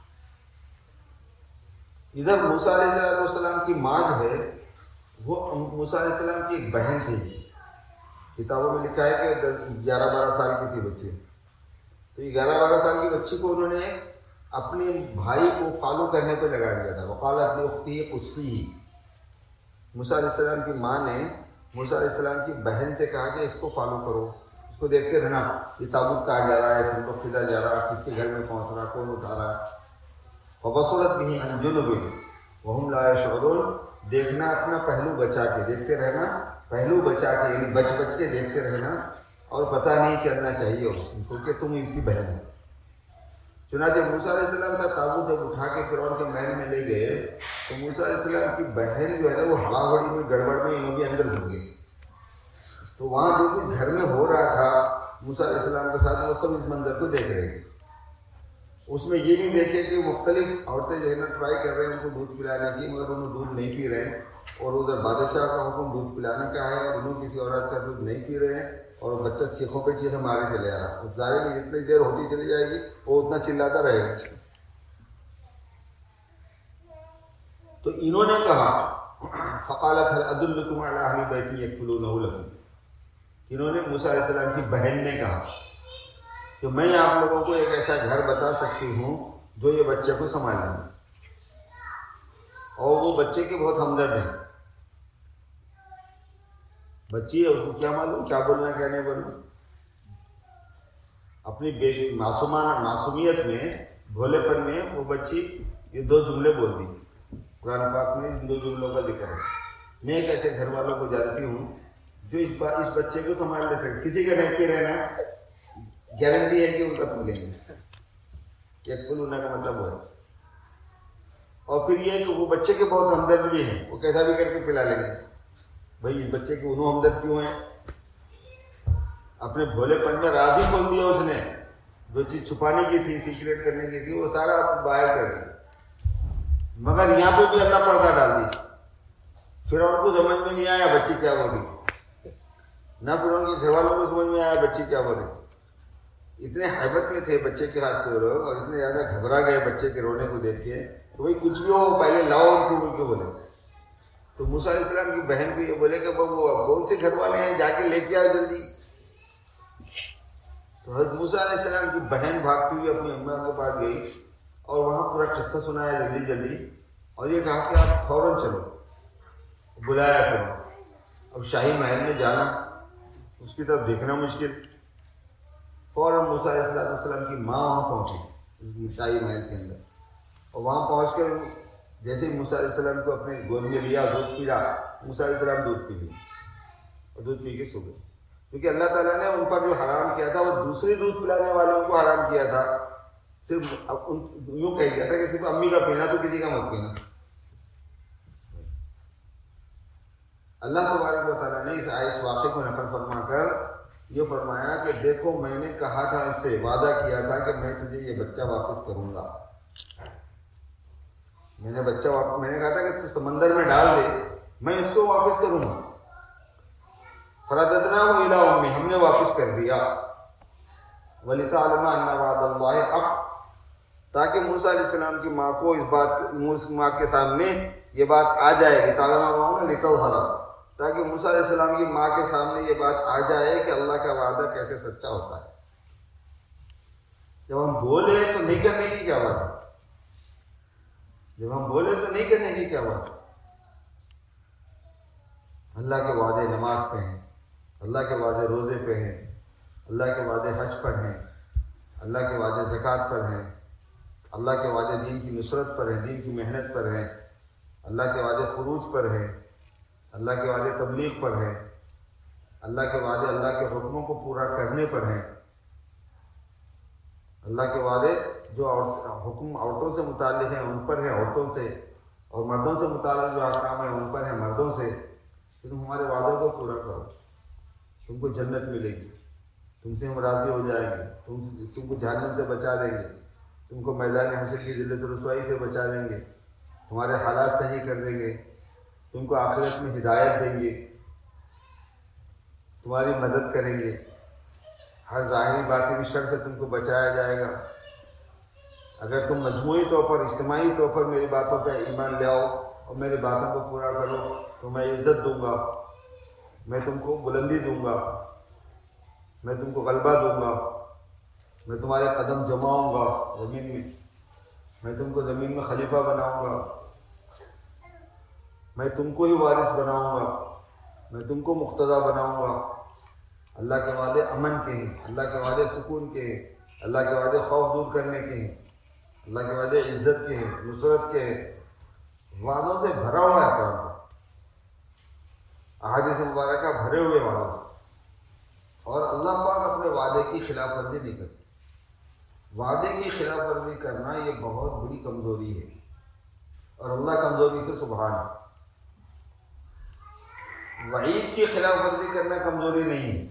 ادھر موسیٰ علیہ السلام کی ماں جو ہے وہ موسیٰ علیہ السلام کی ایک بہن تھی. کتابوں میں لکھا ہے کہ 11-12 سال کی تھی بچی. تو یہ 11-12 سال کی بچی کو انہوں نے اپنے بھائی کو فالو کرنے پہ لگا دیا تھا. وقالت لاختی قصی، موسیٰ علیہ السلام کی ماں نے موسیٰ علیہ السلام کی بہن سے کہا کہ اس کو فالو کرو، اس کو دیکھتے رہنا، یہ تابوت کہاں جا رہا ہے، سن کو کدھر جا رہا ہے، کس کے گھر میں پہنچ رہا، کون اٹھا رہا ہے. وبصرت به عن جنب وهم لا يشعرون، دیکھنا اپنا پہلو بچا کے، دیکھتے رہنا پہلو بچا کے، یعنی بچ کے دیکھتے رہنا، اور پتہ نہیں چلنا چاہیے کیونکہ تم ان کی بہن ہو. چنانچہ موسیٰ علیہ السلام کا تابوت جب اٹھا کے فرعون کے محل میں لے گئے تو موسیٰ علیہ السلام کی بہن جو ہے نا وہ ہڑابڑی میں گڑبڑ میں انہوں بھی اندر گھس گئے. تو وہاں جو کچھ گھر میں ہو رہا تھا موسیٰ علیہ السلام کے ساتھ، وہ سب اس منظر کو دیکھ رہے تھے. اس میں یہ نہیں دیکھے کہ مختلف عورتیں جو ہے نا ٹرائی کر رہے ہیں ان کو دودھ پلانے کی، مگر انہوں دودھ نہیں پی رہے ہیں. اور ادھر بادشاہ کا حکم دودھ پلانے کا ہے اور انہوں کسی عورت کا دودھ نہیں پی رہے ہیں، اور بچہ چیخوں پہ چیخیں مارے چلے آ رہا. ظاہر ہے کہ جتنی دیر ہوتی چلی جائے گی وہ اتنا چلاتا رہے گا. تو انہوں نے کہا فقالت هل ادلکم علی اہل بیت یکفلونہ لکم، انہوں نے موسیٰ علیہ السلام کی بہن نے کہا کہ میں آپ لوگوں کو ایک ایسا گھر بتا سکتی ہوں جو یہ بچے کو سنبھال لیں گے. اور وہ بچے کے بہت ہمدرد ہیں. بچی ہے، اس کو کیا معلوم کیا بولنا کیا نہیں بولنا. اپنی معصومیت میں، بھولے پن میں وہ بچی یہ 2 جملے بول دی. قرآن پاک میں ان 2 جملوں کا ذکر ہے. میں ایک ایسے گھر والوں کو جانتی ہوں جو اس بچے کو سنبھال لے سکتے، کسی کا نہیں پی رہنا گارنٹی ہے کہ ان کا پلیں گے. ایک پل ہونے کا مطلب وہ ہے. اور پھر یہ کہ وہ بچے کے بہت ہمدرد بھی ہیں، وہ کیسا بھی کر کے پلا لیں گے. بھائی اس بچے کے انہوں ہمدرد کیوں ہیں؟ اپنے بھولے پن میں راز ہی کھول دیا اس نے. جو چیز چھپانے کی تھی، سیکریٹ کرنے کی تھی، وہ سارا باہر کر دیا. مگر یہاں پہ بھی اللہ پردہ ڈال دی. پھر ان کو سمجھ میں نہیں آیا بچی کیا بول رہی، نہ پھر ان کے گھر والوں کو سمجھ میں آیا بچی کیا بول رہی. اتنے حیبت میں تھے بچے کے ہاتھ سے لوگ، اور اتنے زیادہ گھبرا گئے بچے کے رونے کو دیکھ کے کہ بھائی کچھ بھی ہو پہلے لاؤ ان کو بول کے بولے. تو موسیٰ علیہ السلام کی بہن کو یہ بولے کہ وہ کون سے گھر والے ہیں، جا کے لے کے آؤ جلدی. تو حضرت موسیٰ علیہ السلام کی بہن بھاگتی ہوئی اپنی اماں کے پاس گئی اور وہاں پورا قصہ سنایا جلدی جلدی، اور یہ کہا کہ آپ فوراً چلو. بلایا پھر. اب شاہی محل میں جانا، اس کی طرف دیکھنا مشکل. فوراً موسیٰ علیہ السلام کی ماں وہاں پہنچی شاہی محل کے اندر، اور وہاں پہنچ کر جیسے ہی موسیٰ علیہ السلام کو اپنے گود میں لیا، دودھ پیا، موسیٰ علیہ السلام دودھ پی لی اور دودھ پی کے سو گئے. کیونکہ اللہ تعالیٰ نے ان پر جو حرام کیا تھا وہ دوسری دودھ پلانے والوں کو حرام کیا تھا. صرف یوں کہہ دیا تھا کہ صرف امی کا پینا، تو کسی کا مت پینا. اللہ تبارک و تعالیٰ نے اس واقعے کو نقل فرما کر یہ فرمایا کہ دیکھو میں نے کہا تھا، اس سے وعدہ کیا تھا کہ میں تجھے یہ بچہ واپس کروں گا. میں نے کہا تھا کہ سمندر میں ڈال دے، میں اس کو واپس کروں گا. فرددناہ الی امہ، ہم نے واپس کر دیا. وَلِتَعْلَمَ أَنَّ وَعْدَ اللَّهِ حَقٌّ، تاکہ موسیٰ علیہ السلام کی ماں کو ماں کے سامنے یہ بات آ جائے. لِتَظْهَرَ، تاکہ موسیٰ علیہ السلام کی ماں کے سامنے یہ بات آ جائے کہ اللہ کا وعدہ کیسے سچا ہوتا ہے. جب ہم بولے تو نہیں کرنے کی کیا بات ہے؟ جب ہم بولے تو نہیں کرنے کی کیا بات ہے؟ اللہ کے وعدے نماز پہ ہیں، اللہ کے وعدے روزے پہ ہیں، اللہ کے وعدے حج پر ہیں، اللہ کے وعدے زکوٰۃ پر ہیں، اللہ کے وعدے دین کی نصرت پر ہیں، دین کی محنت پر ہیں، اللہ کے وعدے خروج پر ہیں، اللہ کے وعدے تبلیغ پر ہیں، اللہ کے وعدے اللہ کے حکموں کو پورا کرنے پر ہیں، اللہ کے وعدے جو حکم عورتوں سے متعلق ہیں ان پر ہیں عورتوں سے، اور مردوں سے متعلق جو احکام ہیں ان پر ہیں مردوں سے. کہ تم ہمارے وعدوں کو پورا کرو، تم کو جنت ملے گی، تم سے ہم راضی ہو جائیں گے، تم کو جہنم سے بچا دیں گے، تم کو میدان حشر کی ذلت و رسوائی سے بچا دیں گے، تمہارے حالات صحیح کر دیں گے، تم کو آخرت میں ہدایت دیں گے، تمہاری مدد کریں گے، ہر ظاہری باطنی شر سے تم کو بچایا جائے گا. اگر تم مجموعی طور پر اجتماعی طور پر میری باتوں پہ ایمان لے آؤ اور میری باتوں کو پورا کرو تو میں عزت دوں گا، میں تم کو بلندی دوں گا، میں تم کو غلبہ دوں گا، میں تمہارے قدم جماؤں گا زمین میں تم کو زمین میں خلیفہ بناؤں گا، میں تم کو ہی وارث بناؤں گا، میں تم کو مقتدی بناؤں گا. اللہ کے وعدے امن کے ہیں، اللہ کے وعدے سکون کے ہیں، اللہ کے وعدے خوف دور کرنے کے ہیں، اللہ کے وعدے عزت کے ہیں، نصرت کے ہیں. وعدوں سے بھرا ہوا ہے قرآن، احادیث مبارکہ بھرے ہوئے وعدوں سے. اور اللہ پاک اپنے وعدے کی خلاف ورزی نہیں کرتے. وعدے کی خلاف ورزی کرنا یہ بہت بڑی کمزوری ہے، اور اللہ کمزوری سے سبحان ہے. وعید کی خلاف ورزی کرنا کمزوری نہیں ہے.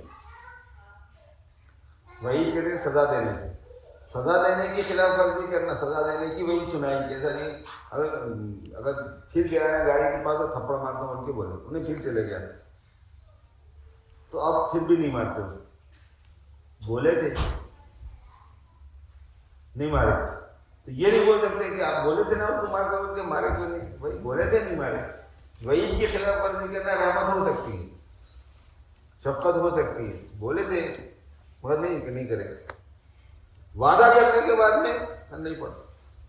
وعید کہتے ہیں سزا دینے کی، سزا دینے کی خلاف ورزی کرنا، سزا دینے کی وہی سنائی کہ ایسا نہیں. اگر پھر گیا نا گاڑی کے پاس تو تھپڑ مارتا ہوں ان کے بولے، انہیں پھر چلے گیا تو آپ پھر بھی نہیں مارتے ہو. بولے تھے نہیں مارے، تو یہ نہیں بول سکتے کہ آپ بولے تھے نا آپ کو مار کر کے مارے کیوں نہیں، بھائی بولے تھے نہیں مارے. وعید کی خلاف ورزی کرنا رحمت ہو سکتی ہے، شفقت ہو سکتی ہے، بولے تھے مگر نہیں کرے گا. وعدہ کرنے کے بعد میں نہیں پڑتا.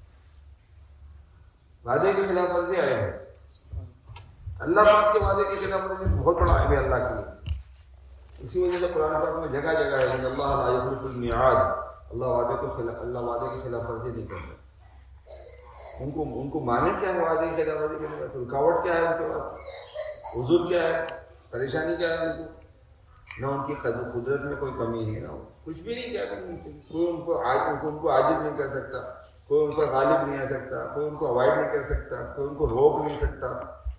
وعدے کی خلاف ورزی آئے ہے. اللہ پاک کے وعدے کی خلاف ورزی بہت بڑا عیب ہے اللہ کے لیے. اسی وجہ سے قرآن پاک میں جگہ جگہ ہے اللہ لا یخلف المیعاد، اللہ وعدے کی خلاف ورزی نہیں کرتا. ان کو مانے کیا ہے وعدے کی خلاف ورزی کرنے کا؟ رکاوٹ کیا ہے ان کے پاس؟ عذر کیا ہے؟ پریشانی کیا ہے ان کو؟ نہ ان کی قدرت میں کوئی کمی ہے، نہ کچھ بھی نہیں کیا. کوئی ان کو عاجز نہیں کر سکتا، کوئی ان پر غالب نہیں آ سکتا، کوئی ان کو اوائڈ نہیں کر سکتا، کوئی ان کو روک نہیں سکتا.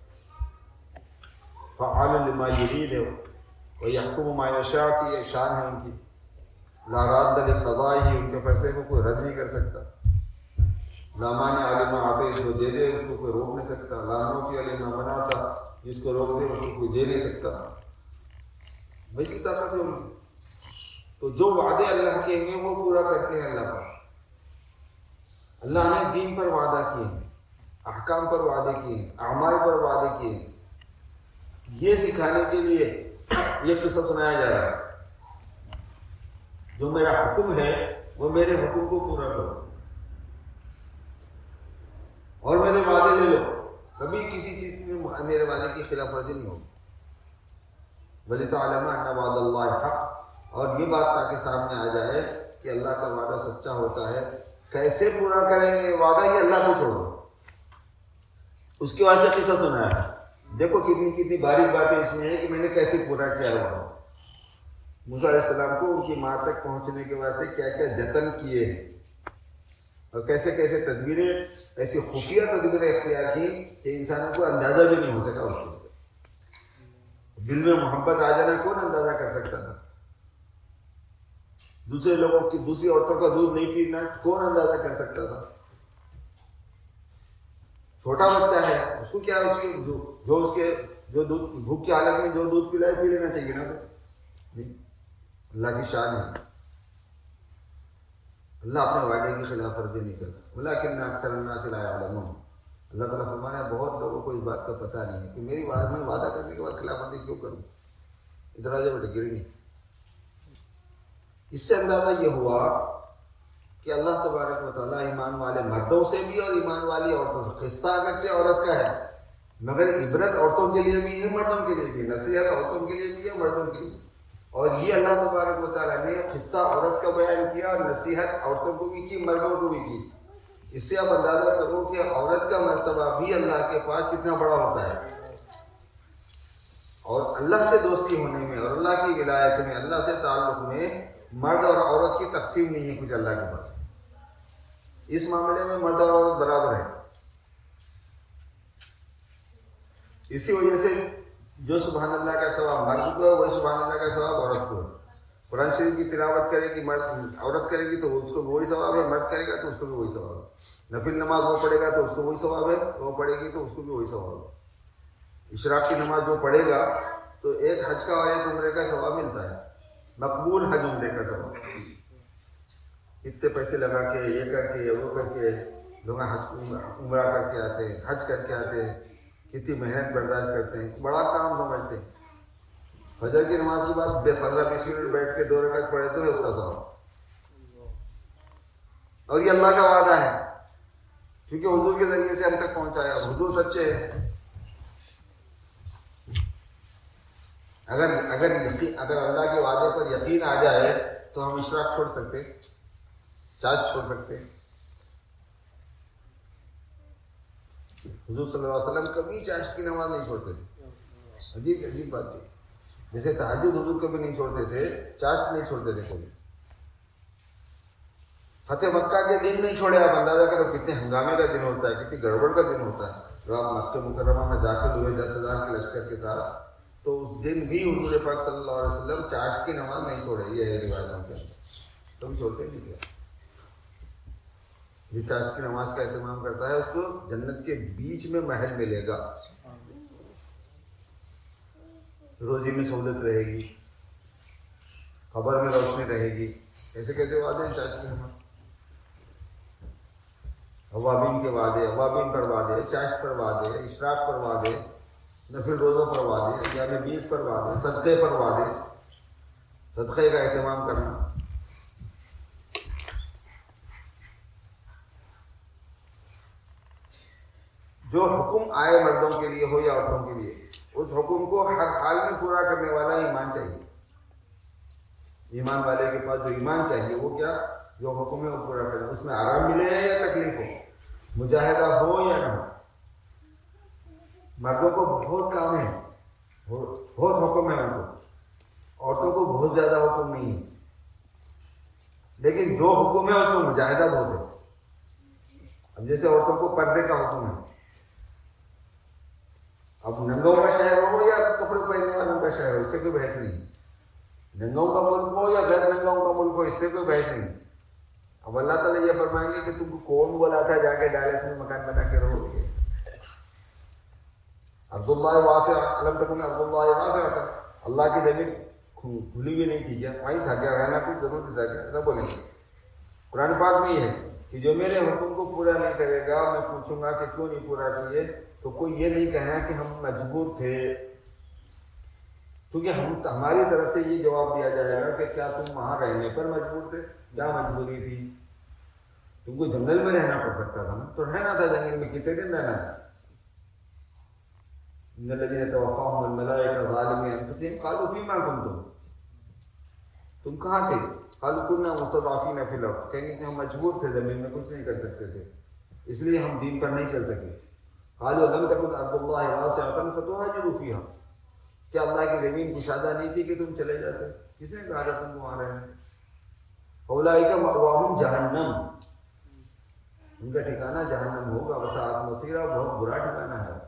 فعال لما یرید ہے، ویحکم ما یشاء کی یہ شان ہے ان کی. لا راد لقضائہ، ان کے فیصلے کو کوئی رد نہیں کر سکتا. لا مانع لما اعطیت، جو دے دے اس کو کوئی روک نہیں سکتا. لا معطی لما منعت، جس کو روک دے اس کو کوئی دے نہیں سکتا. ویسی طاقت ہے ان کی. تو جو وعدے اللہ کے ہیں وہ پورا کرتے ہیں اللہ پر. اللہ نے دین پر وعدہ کیے ہیں، احکام پر وعدے کیے ہیں، اعمال پر وعدے کیے ہیں. یہ سکھانے کے لیے یہ قصہ سنایا جا رہا ہے. جو میرا حکم ہے وہ میرے حکم کو پورا کرو اور میرے وعدے لے لو. کبھی کسی چیز میں میرے وعدے کی خلاف ورزی نہیں ہوگی. وَلِتَعْلَمَ أَنَّ وَعْدَ اللَّهِ حَقٌّ، اور یہ بات تاکہ سامنے آ جائے کہ اللہ کا وعدہ سچا ہوتا ہے. کیسے پورا کریں گے وعدہ یہ اللہ کو چھوڑو. اس کے واسطے قصہ سنایا. دیکھو کتنی باریک باتیں اس میں ہے کہ میں نے کیسے پورا کیا ہوا. موسیٰ علیہ السلام کو ان کی ماں تک پہنچنے کے واسطے کیا کیا جتن کیے ہیں اور کیسے کیسے تدبیریں، ایسی خفیہ تدبیریں اختیار کی کہ انسانوں کو اندازہ بھی نہیں ہو سکا. اس سے دل میں محبت آ جانا کون اندازہ کر سکتا تھا؟ دوسرے لوگوں کی، دوسری عورتوں کا دودھ نہیں پینا کون اندازہ کر سکتا تھا؟ چھوٹا بچہ ہے اس کو کیا، اس کے جو دودھ بھوک کی حالت میں جو دودھ پلائے پی لینا چاہیے نا. نہیں، اللہ کی شان ہے. اللہ اپنے وعدے کی خلاف ورزی نہیں کرتا. ولکن اکثر الناس لا یعلمون. اللہ تعالیٰ فرمانا ہے بہت لوگوں کو اس بات کا پتہ نہیں ہے کہ میری بات میں وعدہ کرنے کے بعد خلاف ورزی کیوں کروں، ادراجے بڑے گریں گے. اس سے اندازہ یہ ہوا کہ اللہ تبارک و تعالیٰ ایمان والے مردوں سے بھی اور ایمان والی عورتوں سے، قصہ اگرچہ عورت کا ہے مگر عبرت عورتوں کے لیے بھی ہے مردوں کے لیے بھی، نصیحت عورتوں کے لیے بھی ہے مردوں کے لیے. اور یہ اللہ تبارک و تعالیٰ نے قصہ عورت کا بیان کیا اور نصیحت عورتوں کو بھی کی، مردوں کو بھی کی. اس سے آپ اندازہ کرو کہ عورت کا مرتبہ بھی اللہ کے پاس کتنا بڑا ہوتا ہے. اور اللہ سے دوستی ہونے میں اور اللہ کی ولایت میں، اللہ سے تعلق میں مرد اور عورت کی تقسیم نہیں ہے کچھ اللہ کے پاس. اس معاملے میں مرد اور عورت برابر ہے. اسی وجہ سے جو سبحان اللہ کا ثواب مرد کو ہے وہی سبحان اللہ کا ثواب عورت کو ہے. قرآن شریف کی تلاوت کرے گی عورت کرے گی تو اس کو وہی ثواب ہے, مرد کرے گا تو اس کو بھی وہی ثواب ہے. نفل نماز وہ پڑھے گا تو اس کو وہی ثواب ہے, وہ پڑھے گی تو اس کو بھی وہی ثواب ہے. اشراق کی نماز جو پڑھے گا تو ایک حج کا اور ایک عمرے کا ثواب ملتا ہے, مقبول حج عمرے کا ثواب. اتنے پیسے لگا کے یہ کر کے وہ کر کے لوگ حج عمرہ کر کے آتے ہیں, حج کر کے آتے ہیں, کتنی محنت برداشت کرتے ہیں, بڑا کام سمجھتے ہیں. فجر کی نماز کے بعد 15-20 منٹ بیٹھ کے 2 رکعت پڑھے تو ہے اتنا ثواب. اور یہ اللہ کا وعدہ ہے, کیونکہ حضور کے ذریعے سے ہم تک پہنچایا. حضور سچے ہیں. اگر اللہ کے وعدے پر یقین آ جائے تو ہم اشراق چھوڑ سکتے, چاشت چھوڑ سکتے. حضور صلی اللہ علیہ وسلم کبھی چاشت کی نماز نہیں چھوڑتے تھے. عجیب بات ہے. جیسے تہجد حضور کبھی نہیں چھوڑتے تھے, چاشت نہیں چھوڑتے تھے کبھی. فتح مکہ کے دن نہیں چھوڑے. آپ اندازہ کرو کتنے ہنگامے کا دن ہوتا ہے, کتنی گڑبڑ کا دن ہوتا ہے. جب آپ مکہ مکرمہ میں داخل ہوئے 10,000 کے لشکر کے ساتھ, تو اس دن بھی حضور پاک صلی اللہ علیہ وسلم چاشت کی نماز نہیں چھوڑے. یہ ہے روایتوں کے اندر. تم چھوڑتے نہیں کیا؟ جو چاشت کی نماز کا اہتمام کرتا ہے اس کو جنت کے بیچ میں محل ملے گا, روزی میں سہولت رہے گی, قبر میں روشنی رہے گی. ایسے کیسے وعدے ہیں چاشت کی نماز؟ اوابین کے وعدے, اوابین پر وعدے, چاشت پر وعدے, اشراق پر وعدے, نفل روزوں پر وعدے, یعنی 20 پر وعدے, صدقے پر وعدے, صدقے کا اہتمام کرنا. جو حکم آئے مردوں کے لیے ہو یا عورتوں کے لیے, اس حکم کو ہر حال میں پورا کرنے والا ایمان چاہیے. ایمان والے کے پاس جو ایمان چاہیے وہ کیا, جو حکم ہے وہ پورا کرے. اس میں آرام ملے یا تکلیف ہو, مجاہدہ ہو یا نہ ہو. مردوں کو بہت کام ہے, بہت حکم ہے ان کو. عورتوں کو بہت زیادہ حکم نہیں ہے, لیکن جو حکم ہے اس میں مجاہدہ بہت ہے. اب جیسے عورتوں کو پردے کا حکم ہے. اب ننگوں کا شہر ہو یا کپڑے پہننے والوں کا شہر ہو, اس سے کوئی بحث نہیں. ننگوں کا ملک ہو یا غیر ننگوں کا ملک ہو, اس سے کوئی بحث نہیں. اب اللہ تعالیٰ یہ فرمائیں گے کہ تم کو کون بولا تھا جا کے ڈائریکٹ میں مکان بنا کے رہو گے. عبداللہ واسع علم تکن عبداللہ واسع تھا, اللہ کی زمین کھلی بھی نہیں تھی کیا, وہیں تھا کیا, رہنا کچھ ضرورت تھا کیا, ایسا بولیں گے. قرآن پاک میں یہ ہے کہ جو میرے حکم کو پورا نہیں کرے گا, میں پوچھوں گا کہ کیوں نہیں پورا کیے, تو کوئی یہ نہیں کہنا کہ ہم مجبور تھے, کیونکہ ہماری طرف سے یہ جواب دیا جائے گا کہ کیا تم وہاں رہنے پر مجبور تھے, کیا مجبوری تھی, تم کو جنگل میں رہنا پڑ سکتا تھا نا, تو رہنا تھا جنگل میں, کتنے دن رہنا تھا. ان الذین توفاهم الملائکۃ ظالمی انفسہم قالوا فیما کنتم, تم کہاں تھے, قالوا کنا مستضعفین فی الارض, کہیں گے کہ ہم مجبور تھے, زمین میں کچھ نہیں کر سکتے تھے, اس لیے ہم دین پر نہیں چل سکے. قالوا لم تکن ارض اللہ واسعۃ فتہاجروا فیہا, کیا اللہ کی زمین کشادہ نہیں تھی کہ تم چلے جاتے, کس نے کہا تھا تم کو وہاں رہنے. اولئک مأواہم جہنم, ان کا ٹھکانہ جہنم ہوگا, وساءت مصیرا, بہت برا ٹھکانہ ہے.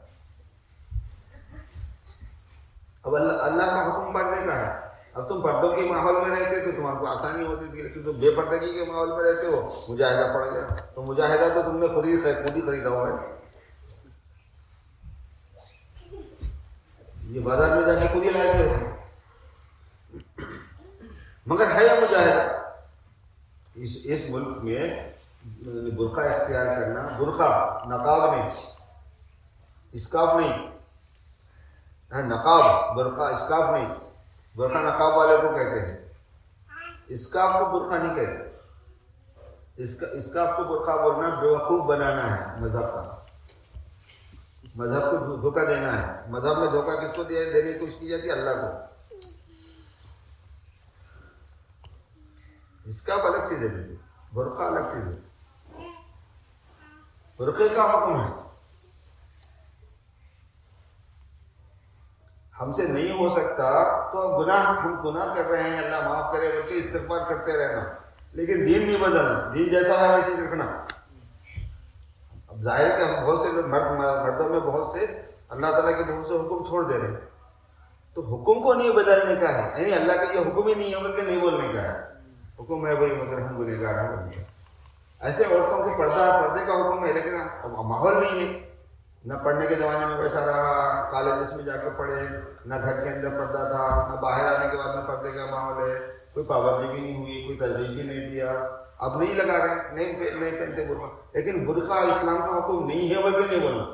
اب اللہ کا حکم پڑھنے کا ہے. اب تم پردوں کے ماحول میں رہتے تو تمہارے کو آسانی ہوتی تھی, لیکن تم بے پردگی کے ماحول میں رہتے ہو, مجاہدہ پڑ گیا. تو مجاہدہ تو تم نے خود ہی خریدا ہوا ہے. یہ بازار میں جا کے خود ہی لائے تھے, مگر ہے مجاہدہ. اس ملک میں برقع اختیار کرنا, برقع نقاب نہیں, اسکاف نہیں, نقاب برقع اسکاف نہیں. برقع نقاب والے کو کہتے ہیں, اسکاف کو برقع نہیں کہتے. اسکاف کو برقع بولنا بیوقوف بنانا ہے مذہب کا, مذہب کو دھوکہ دینا ہے. مذہب میں دھوکہ کس کو دینے کی کوشش کی جاتی ہے, اللہ کو. اسکاف الگ چیز ہے, برقع الگ چیز ہے. برقعے کا حکم ہے, ہم سے نہیں ہو سکتا تو ہم گناہ کر رہے ہیں, اللہ معاف کرے بلکہ استغفار کرتے رہنا, لیکن دین نہیں بدلنا. دین جیسا ہے ویسے رکھنا. ظاہر ہے کہ ہم بہت سے مردوں میں بہت سے اللہ تعالیٰ کے بہت سے حکم چھوڑ دے رہے ہیں، تو حکم کو نہیں بدلنے کا ہے، یعنی اللہ کا یہ حکم ہی نہیں ہے بلکہ نہیں بولنے کا ہے، حکم ہے وہی مگر ہم گنہگار ہیں۔ ایسے عورتوں کو پردے کا حکم ہے، لیکن ماحول نہیں ہے، نہ پڑھنے کے زمانے میں ویسا رہا، کالجز میں جا کے پڑھے، نہ گھر کے اندر پردہ تھا، نہ باہر آنے کے بعد میں پردے کا ماحول ہے، کوئی پابندی بھی نہیں ہوئی، کوئی تجویز بھی نہیں دیا، اب نہیں لگا رہے، نہیں پہنتے برقع، لیکن برقع اسلام کا حکم نہیں ہے بلکہ نہیں بولنا۔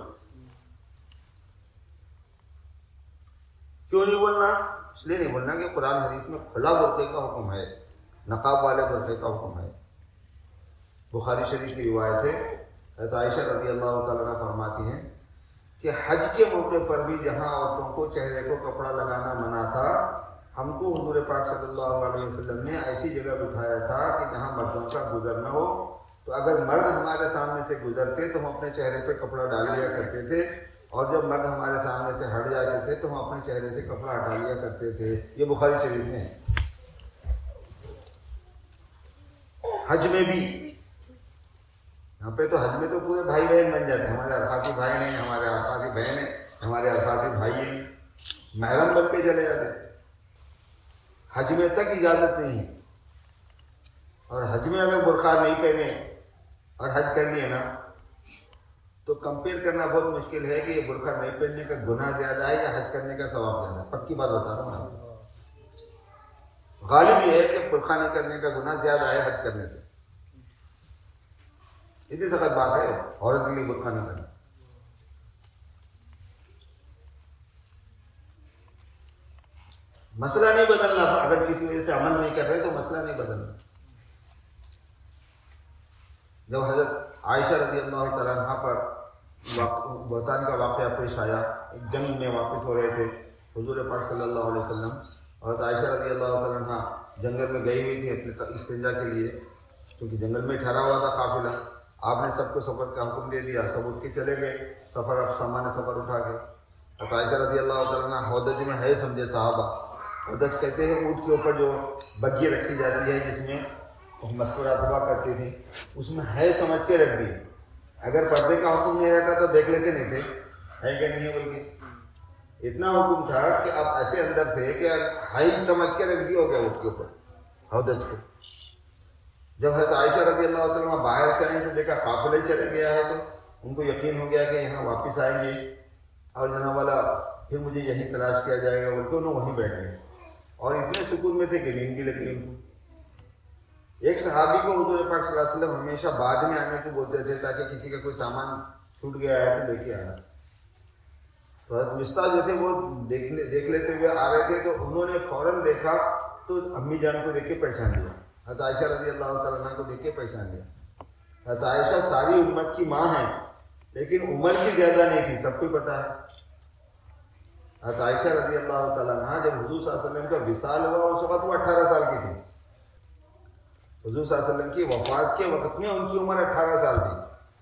کیوں نہیں بولنا؟ اس لیے نہیں بولنا کہ قرآن حدیث میں کھلا برقعے کا حکم ہے، نقاب والے برقعے کا حکم ہے۔ بخاری شریف کی روایت ہے، حضرت عائشہ رضی اللہ تعالیٰ عنہ فرماتی ہیں کہ حج کے موقع پر بھی جہاں عورتوں کو چہرے کو کپڑا لگانا منع تھا، ہم کو حضور پاک صلی اللہ علیہ وسلم نے ایسی جگہ بٹھایا تھا کہ جہاں مردوں کا گزر نہ ہو، تو اگر مرد ہمارے سامنے سے گزرتے تو ہم اپنے چہرے پہ کپڑا ڈال لیا کرتے تھے، اور جب مرد ہمارے سامنے سے ہٹ جاتے تھے تو ہم اپنے چہرے سے کپڑا ہٹا لیا کرتے تھے۔ یہ بخاری شریف میں ہے۔ حج میں بھی، یہاں پہ تو حج میں تو پورے بھائی بہن بن جاتے ہیں، ہمارے عرفاتی بھائی ہیں، ہمارے عرفاتی بہن ہیں، ہمارے عرفاتی بھائی ہیں، محرم بن کے چلے جاتے ہیں۔ حج میں تک اجازت نہیں ہے، اور حج میں اگر برقع نہیں پہنے اور حج کر لیے نا تو کمپیئر کرنا بہت مشکل ہے کہ یہ برقع نہیں پہننے کا گناہ زیادہ ہے یا حج کرنے کا ثواب زیادہ ہے۔ پکی بات بتا رہا ہوں میں، غالب یہ ہے کہ برقع نہیں کرنے کا گناہ زیادہ ہے حج کرنے سے۔ اتنی سخت بات ہے عورت کے لیے برقع نہیں کرنا۔ مسئلہ نہیں بدلنا، اگر کسی وجہ سے عمل نہیں کر رہے تو مسئلہ نہیں بدلنا۔ جب حضرت عائشہ رضی اللہ تعالیٰ عنہ پر بہتان کا واقعہ پیش آیا، ایک جنگ میں واپس ہو رہے تھے حضور پاک صلی اللہ علیہ وسلم، اور عائشہ رضی اللہ تعالیٰ عنہ جنگل میں گئی ہوئی تھی اپنے استنجا کے لیے، کیونکہ جنگل میں ٹھہرا ہوا تھا قافلہ۔ آپ نے سب کو سفر کا حکم دے دیا، سب اٹھ کے چلے گئے سفر، سامان سفر اٹھا کے۔ اور عائشہ رضی اللہ تعالیٰ عنہ ہودج میں ہے سمجھے صحابہ، ہودج کہتے ہیں اونٹ کے اوپر جو بگھی رکھی جاتی ہے جس میں مستورات ہوا کرتی تھی، اس میں ہے سمجھ کے رکھ دی۔ اگر پردے کا حکم نہیں رہتا تو دیکھ لیتے نہیں تھے ہے کہ نہیں ہے، بلکہ اتنا حکم تھا کہ آپ ایسے اندر تھے کہ ہائی سمجھ کے رکھ دیا ہو گیا اونٹ کے اوپر ہودج کو۔ جب حضرت عائشہ رضی اللہ تعالیٰ باہر سے آئیں تو دیکھا قافلہ چلے گیا ہے، تو ان کو یقین ہو گیا کہ یہاں واپس آئیں گے اور جناب والا پھر مجھے یہیں تلاش کیا جائے گا، بلکہ انہوں وہیں بیٹھ گئے اور اتنے سکون میں تھے کہ نیند بھی لگی ان کو۔ ایک صحابی کو حضور پاک صلی اللہ علیہ وسلم ہمیشہ بعد میں آنے کو بولتے تھے تاکہ کسی کا کوئی سامان چھوٹ گیا ہے تو لے کے آنا۔ تو حضرت مصطح جو تھے وہ دیکھ لیتے ہوئے آ رہے تھے، تو انہوں نے فوراً دیکھا تو امی جان کو دیکھ کے پہچان لیا، حضرت عائشہ رضی اللہ تعالیٰ عنہ کو دیکھ کے پہچان لیا۔ حضرت عائشہ ساری امت کی ماں ہیں لیکن عمر کی زیادہ نہیں تھی، سب کو پتہ ہے۔ حضرت عائشہ رضی اللہ تعالیٰ عنہ جب حضور صلی اللہ علیہ وسلم کا وصال ہوا اس وقت وہ 18 سال کی تھی۔ حضور صلی اللہ علیہ وسلم کی وفات کے وقت میں ان کی عمر 18 سال تھی،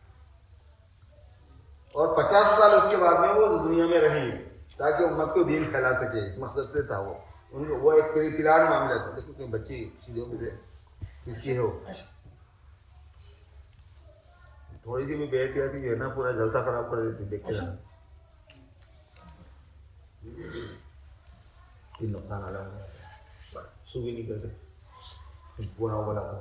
اور 50 سال اس کے بعد میں وہ دنیا میں رہیں تاکہ امت کو دین پھیلا سکے، اس مقصد سے تھا وہ ایک پلاٹ معاملہ تھا۔ دیکھو کہ بچی سیدھوں میں سے کس کی ہے، وہ تھوڑی سی بھی بے احتیاطی جو ہے نا پورا جلسہ خراب کر دیتی، دیکھ کے نقصان آ رہا ہے، سو بھی نہیں کر سکتے پورا بلا تھا۔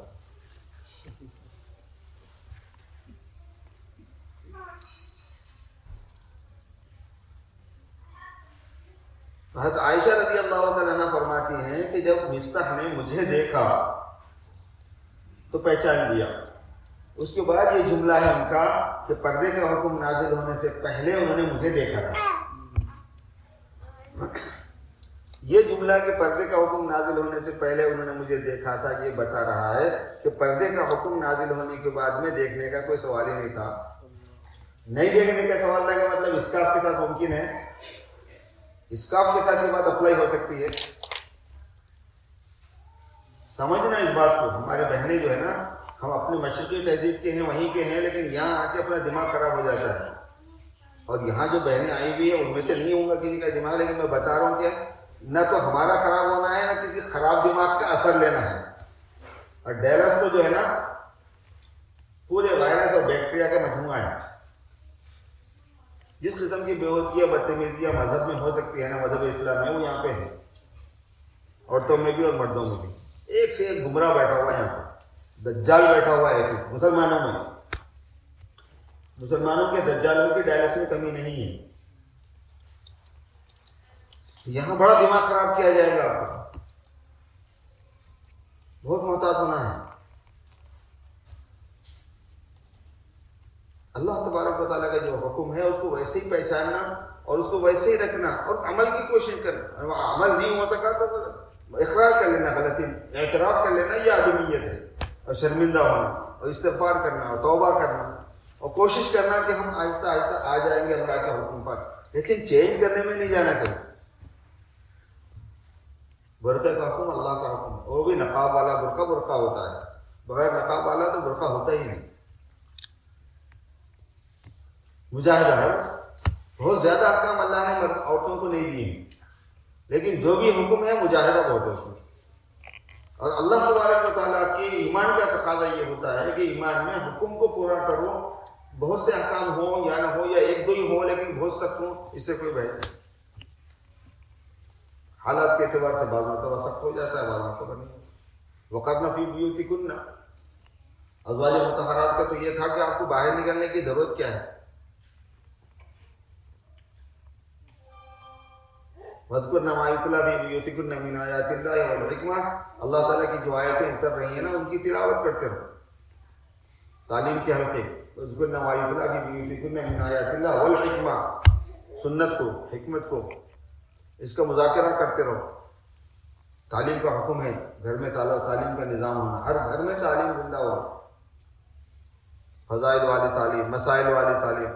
حضرت عائشہ رضی اللہ تعالیٰ عنہ فرماتی ہیں کہ جب مصطح نے مجھے دیکھا تو پہچان لیا۔ اس کے بعد یہ جملہ ہے ان کا کہ پردے کا حکم نازل ہونے سے پہلے انہوں نے مجھے دیکھا تھا۔ یہ جملہ کہ پردے کا حکم نازل ہونے سے پہلے انہوں نے مجھے دیکھا تھا، یہ بتا رہا ہے کہ پردے کا حکم نازل ہونے کے بعد میں دیکھنے کا کوئی سوال ہی نہیں تھا۔ نہیں دیکھنے کا سوال تھا کہ مطلب اسکاف کے ساتھ ممکن ہے، اسکاف کے ساتھ یہ بات اپلائی ہو سکتی ہے۔ سمجھنا اس بات کو، ہمارے بہنیں جو ہے نا، ہم اپنے مشرقی تہذیب کے ہیں، وہیں کے ہیں، لیکن یہاں آ کے اپنا دماغ خراب ہو جاتا ہے۔ اور یہاں جو بہنیں آئی ہوئی ہیں ان میں سے نہیں ہوں گا کسی کا دماغ، لیکن میں بتا رہا ہوں کہ نہ تو ہمارا خراب ہونا ہے نہ کسی خراب دماغ کا اثر لینا ہے۔ اور ڈیرس تو جو ہے نا پورے وائرس اور بیکٹیریا کا مجموعہ ہے، جس قسم کی بےہودگیاں بدتمیزیاں مذہب میں ہو سکتی ہے نا، مذہب اسلام میں، وہ یہاں پہ ہے، عورتوں میں بھی اور مردوں میں بھی۔ ایک سے ایک گمراہ بیٹھا ہوا ہے یہاں پہ، دجال بیٹھا ہوا ہے مسلمانوں میں۔ مسلمانوں کے دجالوں کی ڈائلس میں کمی نہیں ہے۔ یہاں بڑا دماغ خراب کیا جائے گا آپ کا، بہت محتاط ہونا ہے۔ اللہ تبارک و تعالیٰ کا جو حکم ہے اس کو ویسے ہی پہچاننا اور اس کو ویسے ہی رکھنا اور عمل کی کوشش کرنا۔ عمل نہیں ہو سکا تو اقرار کر لینا، غلطی اعتراف کر لینا، یہ آدمیت ہے، اور شرمندہ ہونا اور استغفار کرنا اور توبہ کرنا اور کوشش کرنا کہ ہم آہستہ آہستہ آ جائیں گے اللہ کے حکم پر، لیکن چینج کرنے میں نہیں جانا کہیں۔ برقعے کا حکم اللہ کا حکم ہے، وہ بھی نقاب والا برقع ہوتا ہے، بغیر نقاب والا تو برقع ہوتا ہی نہیں۔ مجاہدہ ہے، بہت زیادہ احکام اللہ نے عورتوں کو نہیں دیے، لیکن جو بھی حکم ہے مجاہدہ بہت ہے اس میں۔ اور اللہ تبارک و تعالیٰ کے ایمان کا تقاضا یہ ہوتا ہے کہ ایمان میں حکم کو پورا کرو، بہت سے احکام ہوں یا نہ ہو یا ایک دو ہی ہوں لیکن بہت سخت ہوں، اس سے کوئی بحث نہیں۔ حالات کے اعتبار سے بعض مرتبہ سخت ہو جاتا ہے، بعض مرتبہ نہیں۔ وَقَرْنَ فِي بُيُوتِكُنَّ، ازواج مطہرات کا تو یہ تھا کہ آپ کو باہر نکلنے کی ضرورت کیا ہے۔ وَاذْكُرْنَ مَا يُتْلَىٰ فِي بُيُوتِكُنَّ مِنْ آيَاتِ اللَّهِ وَالْحِكْمَةِ، اللہ تعالیٰ کی جو آیتیں اتر رہی ہیں نا ان کی تلاوت کرتے رہو، تعلیم کے حلقے۔ وَاذْكُرْنَ مَا يُتْلَىٰ فِي بُيُوتِكُنَّ مِنْ آيَاتِ اللَّهِ وَالْحِكْمَةِ، سنت کو، حکمت کو، اس کا مذاکرہ کرتے رہو۔ تعلیم کا حکم ہے، گھر میں تعلیم کا نظام ہونا، ہر گھر میں تعلیم زندہ ہو، فضائل والی تعلیم، مسائل والی تعلیم۔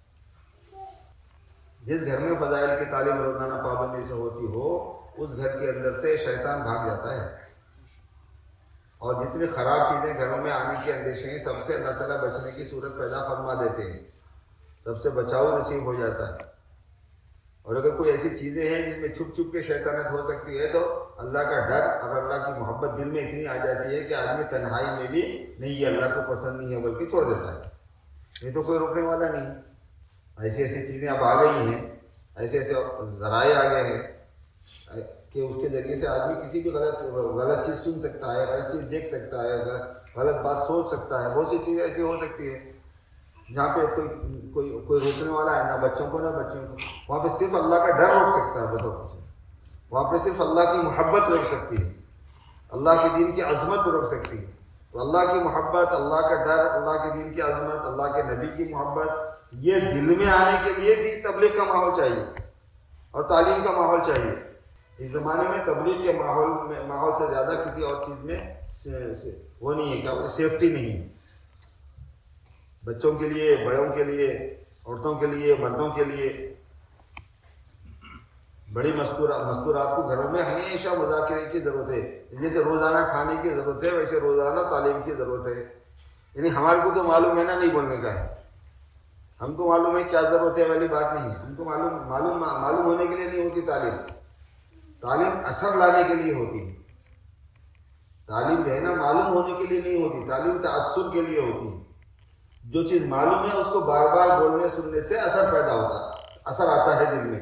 جس گھر میں فضائل کی تعلیم روزانہ پابندی سے ہوتی ہو اس گھر کے اندر سے شیطان بھاگ جاتا ہے، اور جتنی خراب چیزیں گھروں میں آنے کے اندیشے ہیں سب سے اللہ تعالیٰ بچنے کی صورت پیدا فرما دیتے ہیں، سب سے بچاؤ نصیب ہو جاتا ہے۔ اور اگر کوئی ایسی چیزیں ہیں جس میں چھپ چھپ کے شیطانت ہو سکتی ہے تو اللہ کا ڈر اور اللہ کی محبت دل میں اتنی آ جاتی ہے کہ آدمی تنہائی میں بھی نہیں، یہ اللہ کو پسند نہیں ہے بلکہ چھوڑ دیتا ہے، یہ تو کوئی روکنے والا نہیں۔ ایسی ایسی چیزیں اب آ گئی ہیں، ایسے ایسے ذرائع آ گئے ہیں کہ اس کے ذریعے سے آدمی کسی بھی غلط چیز سن سکتا ہے، غلط چیز دیکھ سکتا ہے، غلط بات سوچ سکتا ہے۔ بہت سی چیزیں ایسی ہو سکتی ہے جہاں پہ کوئی روکنے والا ہے، نہ بچوں کو نہ بچوں کو، وہاں پہ صرف اللہ کا ڈر روک سکتا ہے، بس اور کچھ نہیں۔ وہاں پہ صرف اللہ کی محبت روک سکتی ہے، اللہ کے دین کی عظمت روک سکتی ہے۔ تو اللہ کی محبت، اللہ کا ڈر، اللہ کے دین کی عظمت، اللہ کے نبی کی محبت، یہ دل میں آنے کے لیے دین تبلیغ کا ماحول چاہیے اور تعلیم کا ماحول چاہیے۔ اس زمانے میں تبلیغ کے ماحول سے زیادہ کسی اور چیز میں وہ نہیں ہے، کیا سیفٹی نہیں ہے۔ بچوں کے لیے، بڑوں کے لیے، عورتوں کے لیے، مردوں کے لیے بڑی مذکورات کو گھروں میں ہمیشہ مذاکرے کی ضرورت ہے۔ جیسے روزانہ کھانے کی ضرورت ہے ویسے روزانہ تعلیم کی ضرورت ہے۔ یعنی ہمارے کو تو معلوم ہے نا نہیں بولنے کا ہے، ہم کو معلوم ہے کیا ضرورت ہے والی بات نہیں ہے، ہم کو معلوم ہونے کے لیے نہیں ہوتی تعلیم، تعلیم اثر لانے کے لیے ہوتی ہے۔ تعلیم جو ہے نا معلوم ہونے کے لیے نہیں ہوتی، تعلیم تأثر کے لیے ہوتی ہے۔ جو چیز معلوم ہے اس کو بار بار بولنے سننے سے اثر پیدا ہوتا ہے، اثر آتا ہے دل میں،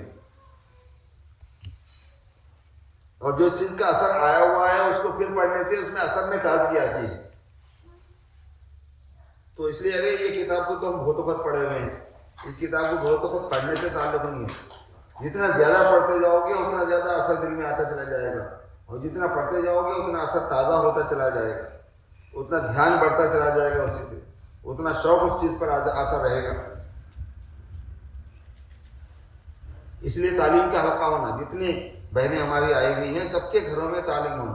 اور جو چیز کا اثر آیا ہوا ہے اس کو پھر پڑھنے سے اس میں اثر میں تازگی آتی ہے۔ تو اس لیے اگر یہ کتاب کو تو ہم بہت وقت پڑھے ہوئے ہیں، اس کتاب کو بہت وقت پڑھنے سے تعلق نہیں ہے۔ جتنا زیادہ پڑھتے جاؤ گے اتنا زیادہ اثر دل میں آتا چلا جائے گا، اور جتنا پڑھتے جاؤ گے اتنا اثر تازہ ہوتا چلا جائے گا، اتنا دھیان بڑھتا چلا جائے گا اسی سے، اتنا شوق اس چیز پر آتا رہے گا۔ اس لیے تعلیم کا حلقہ ہونا، جتنی بہنیں ہماری آئی ہوئی ہیں سب کے گھروں میں تعلیم ہونا،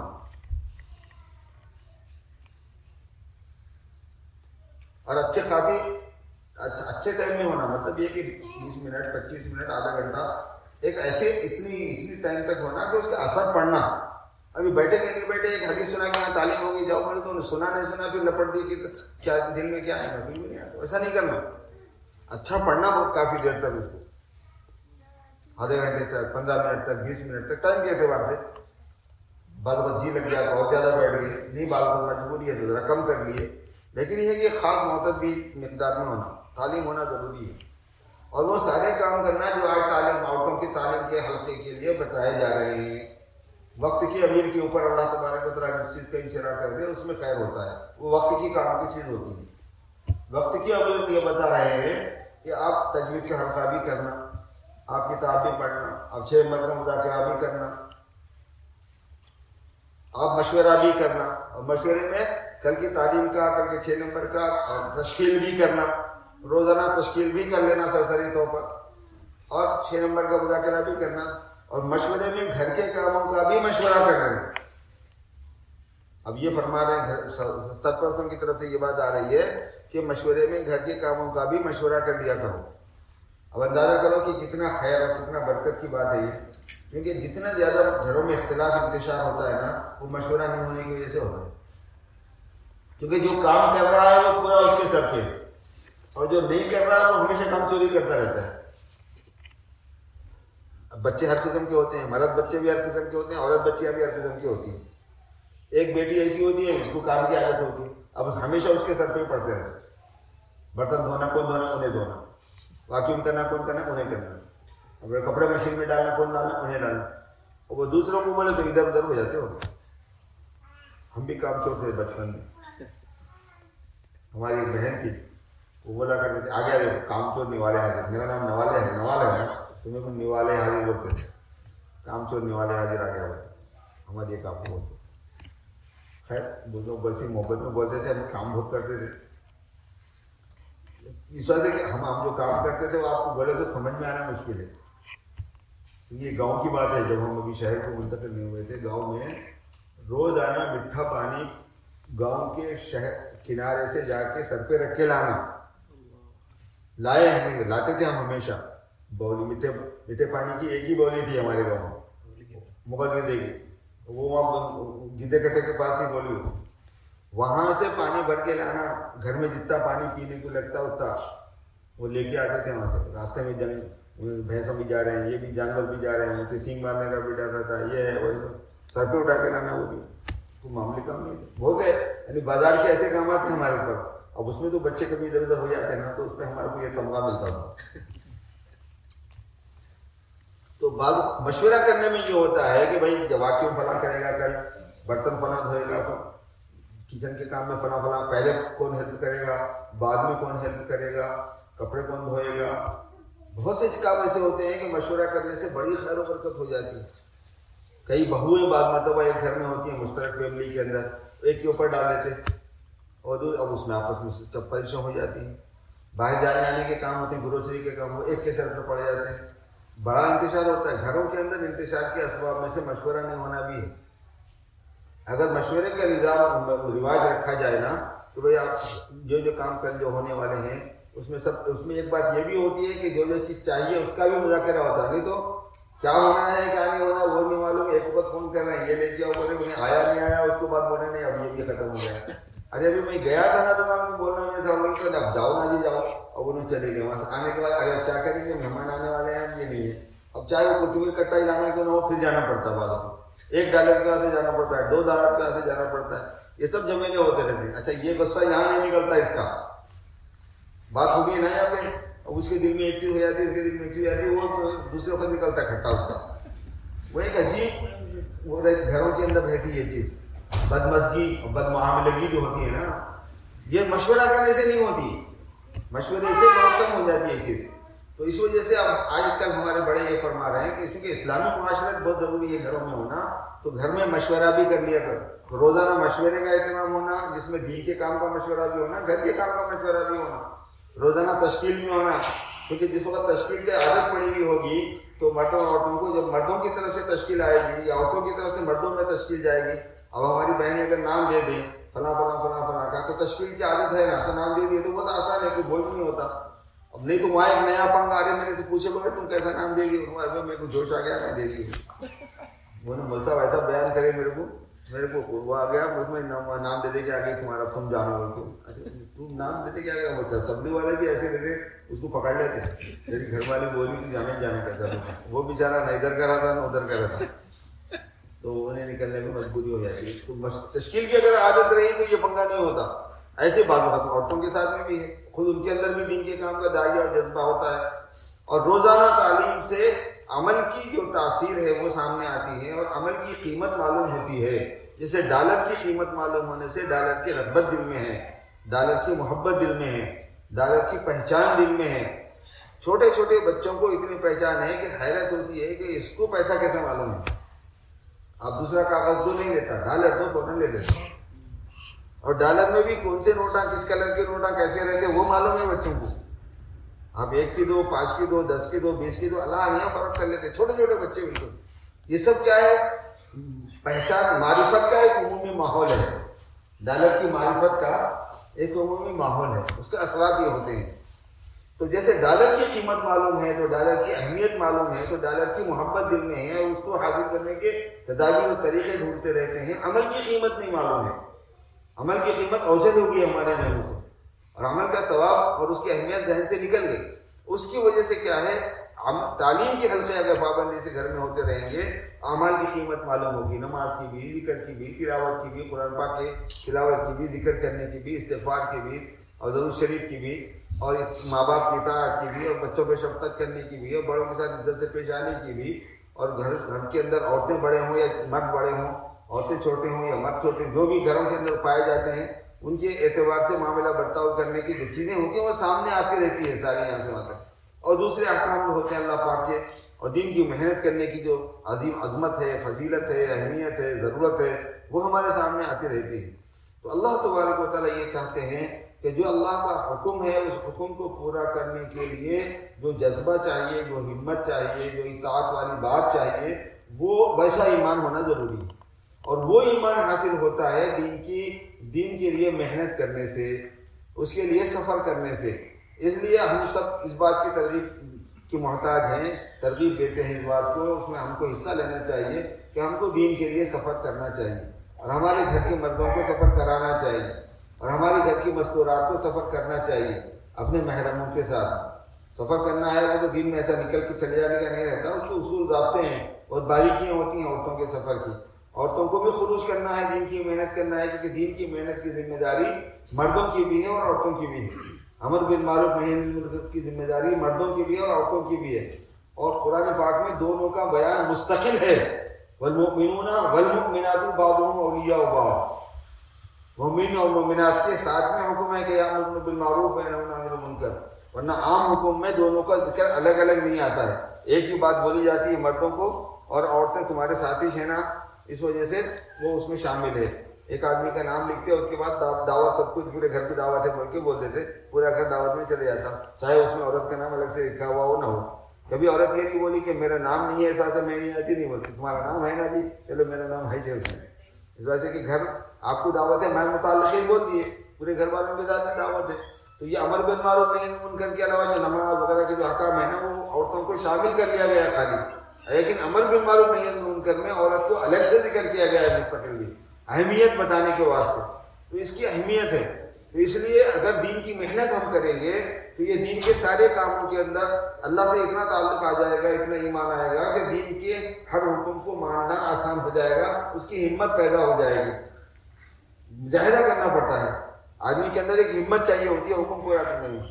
اور اچھے ٹائم میں ہونا، مطلب یہ کہ 20 منٹ 25 منٹ آدھا گھنٹہ ایک ایسے اتنی ٹائم تک ہونا کہ اس کا اثر پڑنا۔ ابھی بیٹھے کہ نہیں بیٹھے، ایک حدیث سنا کہ یہاں تعلیم ہوگی، جاؤ بولے تو سنا نہیں سنا پھر لپٹ دی کہ کیا دل میں کیا ہے، بالکل نہیں آتا، ایسا نہیں کرنا۔ اچھا پڑھنا بہت کافی دیر تک، اس کو آدھے گھنٹے تک، 15 منٹ تک، 20 منٹ تک، ٹائم کے اعتبار سے۔ بعض وقت جی لگ گیا تو اور زیادہ بیٹھ گئے، نہیں بعض وقت مجبوری ہے تو ذرا کم کر لیے، لیکن یہ ہے کہ خاص معتدل بھی مقدار میں ہونا، تعلیم ہونا ضروری ہے۔ اور وہ سارے کام کرنا جو آج تعلیم عورتوں کی تعلیم کے حلقے کے لیے بتائے جا رہے ہیں. وقت کی امیر کے اوپر اللہ تبارک و تعالیٰ جس چیز کا انشراح کر دے اس میں خیر ہوتا ہے، وہ وقت کی کام کی چیز ہوتی ہے. وقت کی امیر یہ بتا رہے ہیں کہ آپ تجوید کا حلقہ بھی کرنا، آپ کتاب بھی پڑھنا، آپ 6 نمبر کا مذاکرہ بھی کرنا، آپ مشورہ بھی کرنا، اور مشورے میں کل کی تعلیم کا، کل کے 6 نمبر کا تشکیل بھی کرنا، روزانہ تشکیل بھی کر لینا سرسری طور پر، اور 6 نمبر کا مذاکرہ بھی کرنا، اور مشورے میں گھر کے کاموں کا بھی مشورہ کر لینا. اب یہ فرما رہے ہیں سرپرستوں کی طرف سے یہ بات آ رہی ہے کہ مشورے میں گھر کے کاموں کا بھی مشورہ کر لیا کرو. اب اندازہ کرو کہ کتنا خیر اور کتنا برکت کی بات ہے یہ، کیونکہ جتنا زیادہ گھروں میں اختلاف انتشار ہوتا ہے نا، وہ مشورہ نہیں ہونے کی وجہ سے ہوتا ہے. کیونکہ جو کام کر رہا ہے وہ پورا اس کے سر پہ، اور جو نہیں کر رہا ہے وہ ہمیشہ کام چوری کرتا رہتا ہے. اب بچے ہر قسم کے ہوتے ہیں، مرد بچے بھی ہر قسم کے ہوتے ہیں، عورت بچیاں بھی ہر قسم کی ہوتی ہیں. ایک بیٹی ایسی ہوتی ہے جس کو کام کی عادت ہوتی ہے، اب ہمیشہ اس کے سر پہ پڑتے رہتے ہیں. برتن دھونا کون دھونا، انہیں دھونا، واکیوم کرنا کون کرنا، انہیں کرنا، اگر کپڑے مشین میں ڈالنا کون ڈالنا، انہیں ڈالنا. اور وہ دوسروں کو بولے تو ادھر ادھر ہو جاتے ہو. ہم بھی کام چور تھے بچپن میں. ہماری ایک بہن تھی، وہ بولا کرتے تھے آگے آگے کام چور نوالے حاضر. میرا نام نوالے ہے، نوالے ہے، تمہیں کو نوالے حاضر بولتے تھے. کام چور نوالے حاضر آگے آگے ہمارے یہ کام بولتے. خیر دونوں بڑی محبت میں بولتے تھے، ہم کام بہت کرتے تھے. اس وجہ سے کہ ہم جو کام کرتے تھے وہ آپ کو بولے تو سمجھ میں آنا مشکل ہے. یہ گاؤں کی بات ہے، جب ہم ابھی شہر کو منتقل نہیں ہوئے تھے، گاؤں میں روزانہ میٹھا پانی گاؤں کے شہر کنارے سے جا کے سر پہ رکھ کے لانا. لائے ہمیں لاتے تھے ہم ہمیشہ. بولی میٹھے پانی کی ایک ہی بولی تھی ہمارے گاؤں میں، مغل گدے کی. وہ وہاں گدے کٹے کے پاس تھی بولی، وہاں سے پانی بھر کے لانا. گھر میں جتنا پانی پینے کو لگتا اتنا وہ لے کے آتے تھے وہاں سے. راستے میں جنگ بھینسوں بھی جا رہے ہیں، یہ بھی جانور بھی جا رہے ہیں، ان سے سینگ مارنے کا بھی ڈر رہتا ہے. یہ ہے وہ سر پہ اٹھا کے لانا، وہ بھی تو معمولی کام نہیں بہت ہے. یعنی بازار کے ایسے کامات ہیں ہمارے اوپر. اب اس میں تو بچے کبھی ادھر ادھر ہو جاتے ہیں نا، تو اس پہ ہمارے کو یہ تمغہ ملتا تھا. تو بعض مشورہ کرنے میں یہ ہوتا ہے کہ بھائی واقعی فلاں کرے گا، کل برتن فلاں دھوئے گا، کچن کے کام میں فلاں فلاں، پہلے کون ہیلپ کرے گا، بعد میں کون ہیلپ کرے گا، کپڑے کون دھوئے گا. بہت سے کام ایسے ہوتے ہیں کہ مشورہ کرنے سے بڑی خیر و برکت ہو جاتی ہے. کئی بہویں بعض مرتبہ ایک گھر میں ہوتی ہیں مشترک فیملی کے اندر، ایک کے اوپر ڈال دیتے اور اب اس میں آپس میں چپلشیں ہو جاتی ہیں. باہر جانے آنے کے کام ہوتے ہیں، گروسری کے کام ایک کے سر پہ پڑ جاتے ہیں. بڑا انتشار ہوتا ہے. گھروں کے اندر انتشار کے اسباب میں سے مشورہ نہیں ہونا بھی ہے. اگر مشورے کا نظام رواج رکھا جائے نا تو بھائی آپ جو کام کل جو ہونے والے ہیں اس میں ایک بات یہ بھی ہوتی ہے کہ جو چیز چاہیے اس کا بھی مذاکرہ ہوتا ہے. نہیں تو کیا ہونا ہے کیا نہیں ہونا وہ نہیں معلوم. ایک وقت فون کر رہے ہیں یہ لے کے آؤ، بولے انہیں آیا نہیں آیا، اس کے بعد بولے نہیں اب یہ بھی ختم ہو گیا. ارے ابھی میں گیا تھا نا تو میں بولنا نہیں تھا، بولے اب جاؤ نا جی جاؤ. اب انہیں چلے گئے. وہاں سے آنے کے بعد ارے اب کیا کریں گے، مہمان آنے والے ہیں، یہ نہیں ہے. اب چاہے وہ کچھ بھی کٹا ہی لانا کیوں نہ ہو، پھر جانا پڑتا ہے. بعد $1 کے وہاں سے جانا پڑتا ہے، $2 کے وہاں سے جانا پڑتا ہے. یہ سب جھمیلے ہوتے رہتے ہیں. اچھا یہ غصہ یہاں نہیں نکلتا. اس کا بات ہوگی نا یہاں پہ. اب اس کے دل میں ایک چیز ہو جاتی ہے، اس کے دل میں ایک چیز ہو جاتی ہے، وہ دوسرے وقت نکلتا ہے کھٹا اس کا. وہ ایک عجیب وہ گھروں کے اندر رہتی ہے یہ چیز، بدمزگی اور بدمعاملگی جو ہوتی ہے نا، یہ مشورہ کرنے سے نہیں ہوتی، مشورے سے بہت کم ہو جاتی ہے یہ چیز. تو اس وجہ سے اب آج کل ہمارے بڑے یہ فرما رہے ہیں کہ چونکہ اسلامی معاشرت بہت ضروری ہے گھروں میں ہونا، تو گھر میں مشورہ بھی کر لیا کرو. روزانہ مشورے کا اہتمام ہونا، جس میں دین کے کام کا مشورہ بھی ہونا، گھر کے کام کا مشورہ بھی ہونا، روزانہ تشکیل بھی ہونا. کیونکہ جس وقت تشکیل کی عادت پڑی ہوئی ہوگی تو مردوں عورتوں کو، جب مردوں کی طرف سے تشکیل آئے گی یا عورتوں کی طرف سے مردوں میں تشکیل جائے گی. اب ہماری بہنیں اگر نام دے دیں فلاں فلاں فلاں فلاں کا، تو تشکیل کی عادت ہے نا، تو نام دے دیے تو بہت آسان ہے، کوئی بوجھ نہیں ہوتا. اب نہیں تو وہاں ایک نیا پنگ آ رہے میرے سے پوچھے بولے تم کیسا نام دے گی، تمہارے میرے کو جوش آ گیا میں دے دی. وہ نے مول صاحب ایسا بیان کرے میرے کو وہ آ گیا، میں نام دے دے کے آگے تمہارا تم جانو بول کے. تم نام دے دے کے آگے بچہ تبلیغ والے بھی ایسے دیتے اس کو پکڑ لیتے. میری گھر والی بولی کہ جانے کیسا تھا، وہ بیچارہ نہ ادھر کا رہا تھا نہ ادھر کا رہتا، تو انہیں نکلنے میں مجبوری ہو جاتی ہے. تو تشکیل کی اگر عادت رہی تو یہ پنگا نہیں ہوتا. ایسے بعض وقت عورتوں کے ساتھ میں بھی ہے، خود ان کے اندر بھی دین کے کام کا داعیہ اور جذبہ ہوتا ہے اور روزانہ تعلیم سے عمل کی جو تاثیر ہے وہ سامنے آتی ہے اور عمل کی قیمت معلوم ہوتی ہے. جیسے ڈالر کی قیمت معلوم ہونے سے ڈالر کی رغبت دل میں ہے، ڈالر کی محبت دل میں ہے، ڈالر کی پہچان دل میں ہے. چھوٹے چھوٹے بچوں کو اتنی پہچان ہے کہ حیرت ہوتی ہے کہ اس کو پیسہ کیسے معلوم ہے. آپ دوسرا کاغذ دو نہیں لیتا، ڈالر دو فوراً لے لیتا. اور ڈالر میں بھی کون سے نوٹاں، کس کلر کے نوٹاں کیسے رہتے وہ معلوم ہے بچوں کو. آپ 1 کی دو، 5 کی دو، 10 کی دو، 20 کی دو، اللہ نہیں فرق کر لیتے چھوٹے چھوٹے بچے بالکل. یہ سب کیا ہے؟ پہچان، معرفت کا ایک عمومی ماحول ہے. ڈالر کی معرفت کا ایک عمومی ماحول ہے، اس کے اثرات یہ ہوتے ہیں. تو جیسے ڈالر کی قیمت معلوم ہے، تو ڈالر کی اہمیت معلوم ہے، تو ڈالر کی محبت دل میں ہے، اس کو حاصل کرنے کے تدابیر و طریقے ڈھونڈتے رہتے ہیں. عمل کی قیمت نہیں معلوم ہے. عمل کی قیمت اوجھل ہو گئی ہمارے ذہنوں سے، اور عمل کا ثواب اور اس کی اہمیت ذہن سے نکل گئی. اس کی وجہ سے کیا ہے؟ تعلیم کے حلقے اگر پابندی سے گھر میں ہوتے رہیں گے، اعمال کی قیمت معلوم ہوگی، نماز کی بھی، ذکر کی بھی، تلاوت کی بھی، قرآن پاک کے تلاوت کی بھی، ذکر کرنے کی بھی، استغفار کی بھی، اور درود شریف کی بھی، اور ماں باپ کی اطاعت کی بھی، اور بچوں پہ شفقت کرنے کی بھی، اور بڑوں کے ساتھ عزت سے پیش آنے کی بھی. اور گھر کے اندر عورتیں بڑے ہوں یا مرد بڑے ہوں، عورتیں چھوٹے ہوں یا مرد چھوٹے، جو بھی گھروں کے اندر پائے جاتے ہیں، ان کے اعتبار سے معاملہ برتاؤ کرنے کی جو چیزیں ہوتی ہیں وہ سامنے آتی رہتی ہے ساری یہاں سے وہاں تک. اور دوسرے احکام جو ہوتے ہیں اللہ پاک کے، اور دین کی محنت کرنے کی جو عظیم عظمت ہے، فضیلت ہے، اہمیت ہے، ضرورت ہے، وہ ہمارے سامنے آتی رہتی ہے. تو اللہ تبارک و تعالیٰ یہ چاہتے ہیں کہ جو اللہ کا حکم ہے اس حکم کو پورا کرنے کے لیے جو جذبہ چاہیے، جو ہمت چاہیے، جو اطاعت والی بات چاہیے، وہ ویسا ایمان ہونا ضروری ہے. اور وہ ایمان حاصل ہوتا ہے دین کے لیے محنت کرنے سے، اس کے لیے سفر کرنے سے. اس لیے ہم سب اس بات کی ترغیب کی محتاج ہیں، ترغیب دیتے ہیں اس بات کو، اس میں ہم کو حصہ لینا چاہیے کہ ہم کو دین کے لیے سفر کرنا چاہیے، اور ہمارے گھر کے مردوں کو سفر کرانا چاہیے، اور ہمارے گھر کی مستورات کو سفر کرنا چاہیے. اپنے محرموں کے ساتھ سفر کرنا ہے، وہ تو دین میں ایسا نکل کے چلے جانے کا نہیں رہتا، اس کے اصول ضابطے ہیں اور باریکیاں ہوتی ہیں عورتوں کے سفر کی. عورتوں کو بھی خروج کرنا ہے، دین کی محنت کرنا ہے، کیونکہ دین کی محنت کی ذمہ داری مردوں کی بھی ہے اور عورتوں کی بھی ہے. امر بالمعروف نہی عن المنکر کی ذمہ داری مردوں کی بھی ہے اور عورتوں کی بھی ہے. اور قرآن پاک میں دونوں کا بیان مستقل ہے. والمؤمنون والمؤمنات بعضهم اولیاء بعض. مومن اور مومنات کے ساتھ میں حکم ہے کہ یامرون بالمعروف وینہون عن المنکر، ورنہ عام حکم میں دونوں کا ذکر الگ الگ نہیں آتا ہے. ایک ہی بات بولی جاتی ہے مردوں کو، اور عورتیں تمہارے ساتھی ہیں نا، اس وجہ سے وہ اس میں شامل ہے. ایک آدمی کا نام لکھتے اس کے بعد دعوت، سب کچھ پورے گھر کی دعوت ہے بول کے بول دیتے، پورا گھر دعوت میں چلے جاتا، چاہے اس میں عورت کا نام الگ سے لکھا ہوا ہو نہ ہو. کبھی عورت یہ نہیں بولی کہ میرا نام نہیں ہے، ایسا میں نہیں آتی، نہیں بولتی تمہارا نام ہے نا جی، چلو میرا نام ہے جی اس میں. اس وجہ سے کہ گھر آپ کو دعوت ہے، میں متعلقین بول دیے، پورے گھر والوں کے ساتھ میں دعوت ہے. تو یہ امر بالمعروف نہی عن المنکر کے علاوہ جو نماز وغیرہ کے جو احکام ہے نا، وہ عورتوں کو شامل کر لیا گیا ہے خالی. لیکن امر بالمعروف نہی عن المنکر میں عورت کو الگ سے ذکر کیا گیا ہے مستقلی، اہمیت بتانے کے واسطے. تو اس کی اہمیت ہے. تو اس لیے اگر دین کی محنت ہم کریں گے تو یہ دین کے سارے کاموں کے اندر اللہ سے اتنا تعلق آ جائے گا، اتنا ایمان آئے گا کہ دین کے ہر حکم کو ماننا آسان ہو جائے گا، اس کی ہمت پیدا ہو جائے گی. مجاہدہ کرنا پڑتا ہے، آدمی کے اندر ایک ہمت چاہیے ہوتی ہے حکم پورا کرنے میں.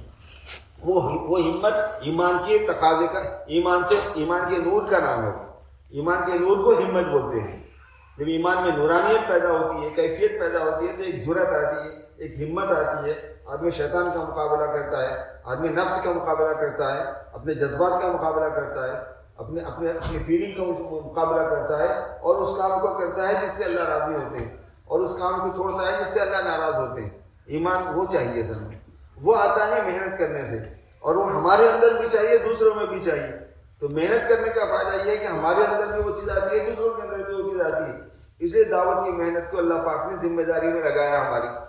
وہ ہمت ایمان کے تقاضے کا، ایمان کے نور کا نام ہے. ایمان کے نور کو ہمت بولتے ہیں. جب ایمان میں نورانیت پیدا ہوتی ہے، کیفیت پیدا ہوتی ہے، تو ایک جرأت آتی ہے، ایک ہمت آتی ہے. آدمی شیطان کا مقابلہ کرتا ہے، آدمی نفس کا مقابلہ کرتا ہے، اپنے جذبات کا مقابلہ کرتا ہے، اپنی فیلنگ کا مقابلہ کرتا ہے، اور اس کام کو کرتا ہے جس سے اللہ راضی ہوتے ہیں، اور اس کام کو چھوڑتا ہے جس سے اللہ ناراض ہوتے ہیں. ایمان وہ چاہیے اصل میں، وہ آتا ہے محنت کرنے سے، اور وہ ہمارے اندر بھی چاہیے، دوسروں میں بھی چاہیے. تو محنت کرنے کا فائدہ یہ ہے کہ ہمارے اندر بھی وہ چیز آتی ہے، دوسروں کے اندر بھی وہ چیز آتی ہے. اس لیے دعوت کی محنت کو اللہ پاک نے ذمہ داری میں لگایا،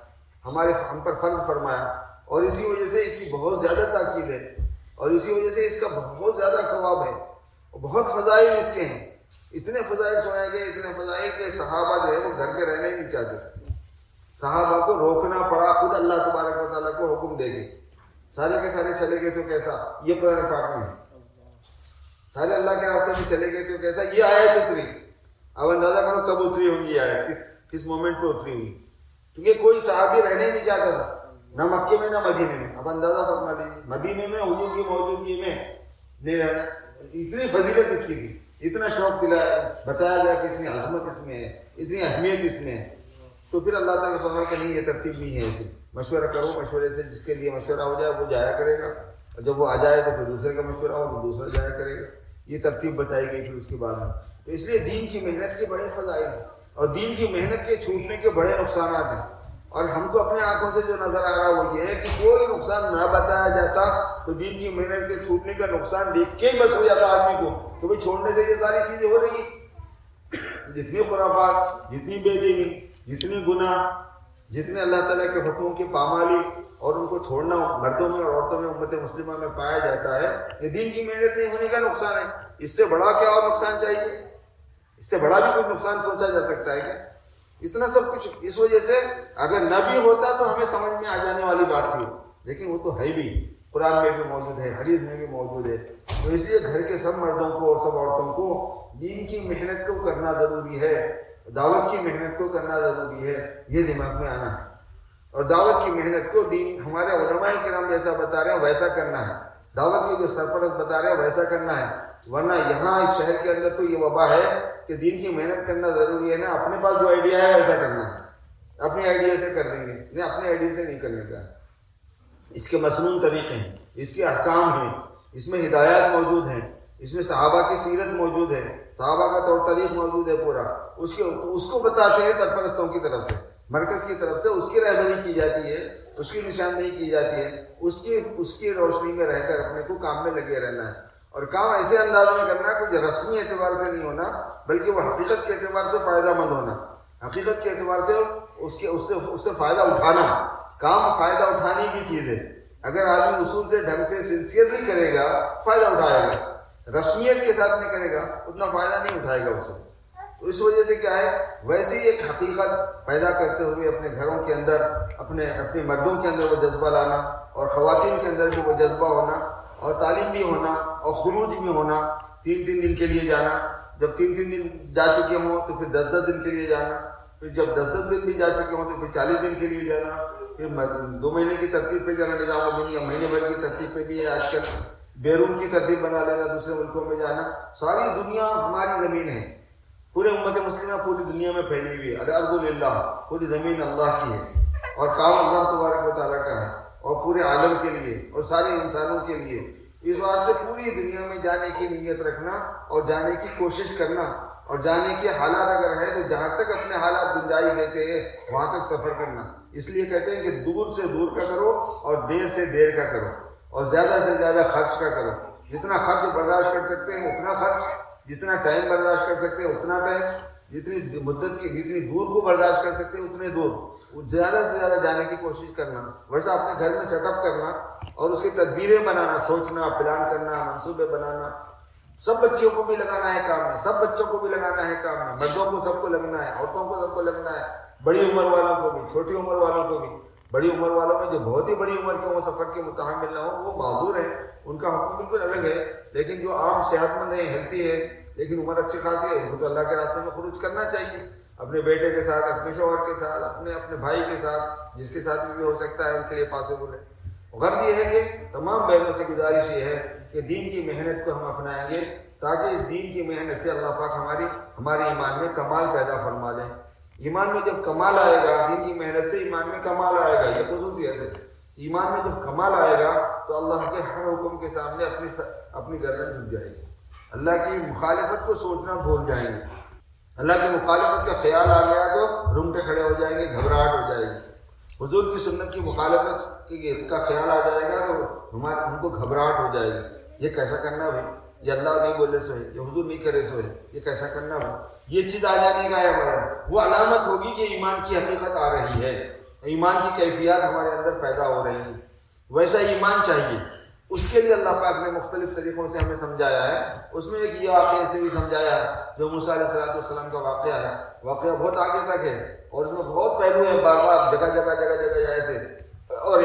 ہم پر فرض فرمایا، اور اسی وجہ سے اس کی بہت زیادہ تاکید ہے، اور اسی وجہ سے اس کا بہت زیادہ ثواب ہے، اور بہت فضائل اس کے ہیں. اتنے فضائل سنائے گئے، اتنے فضائل کہ صحابہ جو ہے وہ گھر کے رہنے نہیں چاہتے. صحابہ کو روکنا پڑا، خود اللہ تبارک و تعالیٰ کو حکم دے گئے. سارے کے سارے چلے گئے تو کیسا، یہ قرآن پاک میں ہے. سارے اللہ کے راستے میں چلے گئے تو کیسا، یہ آیت اتری. اب اندازہ کرو کب اتری ہوگی یہ آیت، کس مومنٹ پہ اتری ہوئی. کیونکہ کوئی صحابی رہنے ہی نہیں چاہتا تھا، نہ مکے میں نہ مدینے میں. اب اندازہ فرما لیجیے، مدینے میں حضور کی موجودگی میں نہیں رہنا. اتنی فضیلت اس کی تھی, اتنا شوق دلایا, بتایا گیا کہ اتنی عظمت اس میں ہے, اتنی اہمیت اس میں ہے. تو پھر اللہ تعالیٰ نے فرمایا کہ نہیں, یہ ترتیب نہیں ہے ایسی. مشورہ کرو, مشورے سے جس کے لیے مشورہ ہو جائے وہ جایا کرے گا, اور جب وہ آ جائے تو پھر دوسرے کا مشورہ ہو تو دوسرا جایا کرے گا. یہ ترتیب بتائی گئی پھر اس کے بعد میں. تو اس لیے دین کی محنت کے بڑے فضائل ہیں, اور دین کی محنت کے چھوٹنے کے بڑے نقصانات ہیں. اور ہم کو اپنے آنکھوں سے جو نظر آ رہا وہ یہ ہے کہ کوئی نقصان نہ بتایا جاتا تو دین کی محنت کے چھوٹنے کا نقصان دیکھ کے ہی بس ہو جاتا آدمی کو کہ بھائی چھوڑنے سے یہ ساری چیزیں ہو رہی ہیں. جتنی خرافات, جتنی بے دینی, جتنی گناہ, جتنے اللہ تعالیٰ کے حکموں کی پامالی اور ان کو چھوڑنا مردوں میں اور عورتوں میں امت مسلمہ میں پایا جاتا ہے, یہ دین کی محنت نہیں ہونے کا نقصان ہے. اس سے بڑا کیا اور نقصان چاہیے؟ اس سے بڑا بھی کوئی نقصان سوچا جا سکتا ہے کیا؟ اتنا سب کچھ اس وجہ سے اگر نہ بھی ہوتا تو ہمیں سمجھ میں آ جانے والی بات تھی, لیکن وہ تو ہے بھی, قرآن میں بھی موجود ہے, حدیث میں بھی موجود ہے. تو اس لیے گھر کے سب مردوں کو اور سب عورتوں کو دین کی محنت کو کرنا ضروری ہے, دعوت کی محنت کو کرنا ضروری ہے, یہ دماغ میں آنا ہے. اور دعوت کی محنت کو دین ہمارے علماء کرام جیسا بتا رہے ہیں ویسا کرنا ہے, دعوت کے جو سرپرست بتا رہے ہیں ویسا کرنا ہے. ورنہ یہاں اس شہر کے اندر تو یہ وبا ہے کہ دین کی محنت کرنا ضروری ہے نا, اپنے پاس جو آئیڈیا ہے ویسا کرنا ہے, اپنے آئیڈیا سے کر دیں گے, نہیں اپنے آئیڈیا سے نہیں کرنے کا. اس کے مسنون طریقے ہیں, اس کے احکام ہیں, اس میں ہدایات موجود ہیں, اس میں صحابہ کی سیرت موجود ہے, صحابہ کا طور طریق موجود ہے پورا. اس کو بتاتے ہیں سرپرستوں کی طرف سے, مرکز کی طرف سے اس کی رہبری کی جاتی ہے, اس کی نشاندہی کی جاتی ہے, اس کی روشنی میں رہ کر اپنے کو کام میں لگے رہنا ہے. اور کام ایسے انداز میں کرنا ہے کوئی رسمی اعتبار سے نہیں ہونا, بلکہ وہ حقیقت کے اعتبار سے فائدہ مند ہونا, حقیقت کے اعتبار سے اس سے فائدہ اٹھانا. کام فائدہ اٹھانے کی چیز ہے. اگر آدمی اصول سے ڈھنگ سے سنسیئرلی کرے گا فائدہ اٹھائے گا, رسمیت کے ساتھ نہیں کرے گا اتنا فائدہ نہیں اٹھائے گا اسے. تو اس وجہ سے کیا ہے, ویسے ہی ایک حقیقت پیدا کرتے ہوئے اپنے گھروں کے اندر اپنے مردوں کے اندر وہ جذبہ لانا, اور خواتین کے اندر بھی وہ جذبہ ہونا, اور تعلیم بھی ہونا, اور خروج بھی ہونا. 3 دن کے لیے جانا, جب 3 دن جا چکے ہوں تو پھر 10 دن کے لیے جانا, پھر جب 10 دن بھی جا چکے ہوں تو پھر 40 دن کے لیے جانا, پھر 2 مہینے کی ترتیب پہ جانا, نظام الدین یا مہینے بھر کی ترتیب پہ بھی ہے آج کل, بیرون کی ترتیب بنا لینا, دوسرے ملکوں میں جانا. ساری دنیا ہماری زمین ہے, پورے امت مسلمہ پوری دنیا میں پھیلی ہوئی ہے. الحمدللہ پوری زمین اللہ کی ہے, اور کام اللہ تبارک و تعالیٰ کا ہے, اور پورے عالم کے لیے اور سارے انسانوں کے لیے. اس واسطے پوری دنیا میں جانے کی نیت رکھنا اور جانے کی کوشش کرنا, اور جانے کے حالات اگر ہے تو جہاں تک اپنے حالات گنجائش دیتے ہیں وہاں تک سفر کرنا. اس لیے کہتے ہیں کہ دور سے دور کا کرو اور دیر سے دیر کا کرو, اور زیادہ سے زیادہ خرچ کا کرو. جتنا خرچ برداشت کر سکتے ہیں اتنا خرچ, جتنا ٹائم برداشت کر سکتے ہیں اتنا ٹائم, جتنی مدت کی جتنی دور کو برداشت کر سکتے ہیں اتنے دور, زیادہ سے زیادہ جانے کی کوشش کرنا. ویسا اپنے گھر میں سیٹ اپ کرنا اور اس کی تدبیریں بنانا, سوچنا, پلان کرنا, منصوبے بنانا. سب بچوں کو بھی لگانا ہے کام میں, سب بچوں کو بھی لگانا ہے کام میں, مردوں کو سب کو لگنا ہے, عورتوں کو سب کو لگنا ہے, بڑی عمر والوں کو بھی, چھوٹی عمر والوں کو بھی. بڑی عمر والوں میں جو بہت ہی بڑی عمر کے وہ سفر کے متحمل نہ ہوں وہ معذور ہیں, ان کا حکم بالکل الگ ہے. لیکن جو عام صحت مند ہے, ہیلتھی ہے, لیکن عمر اچھی خاصی ہے, ان کو تو اللہ کے راستے میں خروج کرنا چاہیے, اپنے بیٹے کے ساتھ, اپنے شوہر کے ساتھ, اپنے بھائی کے ساتھ, جس کے ساتھ بھی ہو سکتا ہے ان کے لیے پاسبل ہے. غرض یہ ہے کہ تمام بہنوں سے گزارش یہ ہے کہ دین کی محنت کو ہم اپنائیں گے, تاکہ اس دین کی محنت سے اللہ پاک ہمارے ایمان میں کمال پیدا فرما دیں. ایمان میں جب کمال آئے گا, دین کی محنت سے ایمان میں کمال آئے گا, یہ خصوصیت ہے. ایمان میں جب کمال آئے گا تو اللہ کے ہر حکم کے سامنے اپنی گردن جھک جائے گی. اللہ کی مخالفت کو سوچنا بھول جائیں گے. اللہ کی مخالفت کا خیال آ گیا تو رونگٹے کھڑے ہو جائیں گے, گھبراہٹ ہو جائے گی. حضور کی سنت کی مخالفت کا خیال آ جائے گا تو ہم کو گھبراہٹ ہو جائے گی. یہ کیسا کرنا بھائی, یہ اللہ نہیں بولے سو ہے, یہ حضور نہیں کرے سو ہے, یہ کیسا کرنا بھائی. یہ چیز آ جانے کا ہے وہ علامت ہوگی کہ ایمان کی حقیقت آ رہی ہے, ایمان کی کیفیات ہمارے اندر پیدا ہو رہی ہیں. ویسا ایمان چاہیے. اس کے لیے اللہ پاک نے مختلف طریقوں سے ہمیں سمجھایا ہے. اس میں ایک یہ واقعے سے بھی سمجھایا ہے جو موسیٰ علیہ السلام کا واقعہ ہے. واقعہ بہت آگے تک ہے اور اس میں بہت پہلو ہیں, بار بار جگہ ایسے, اور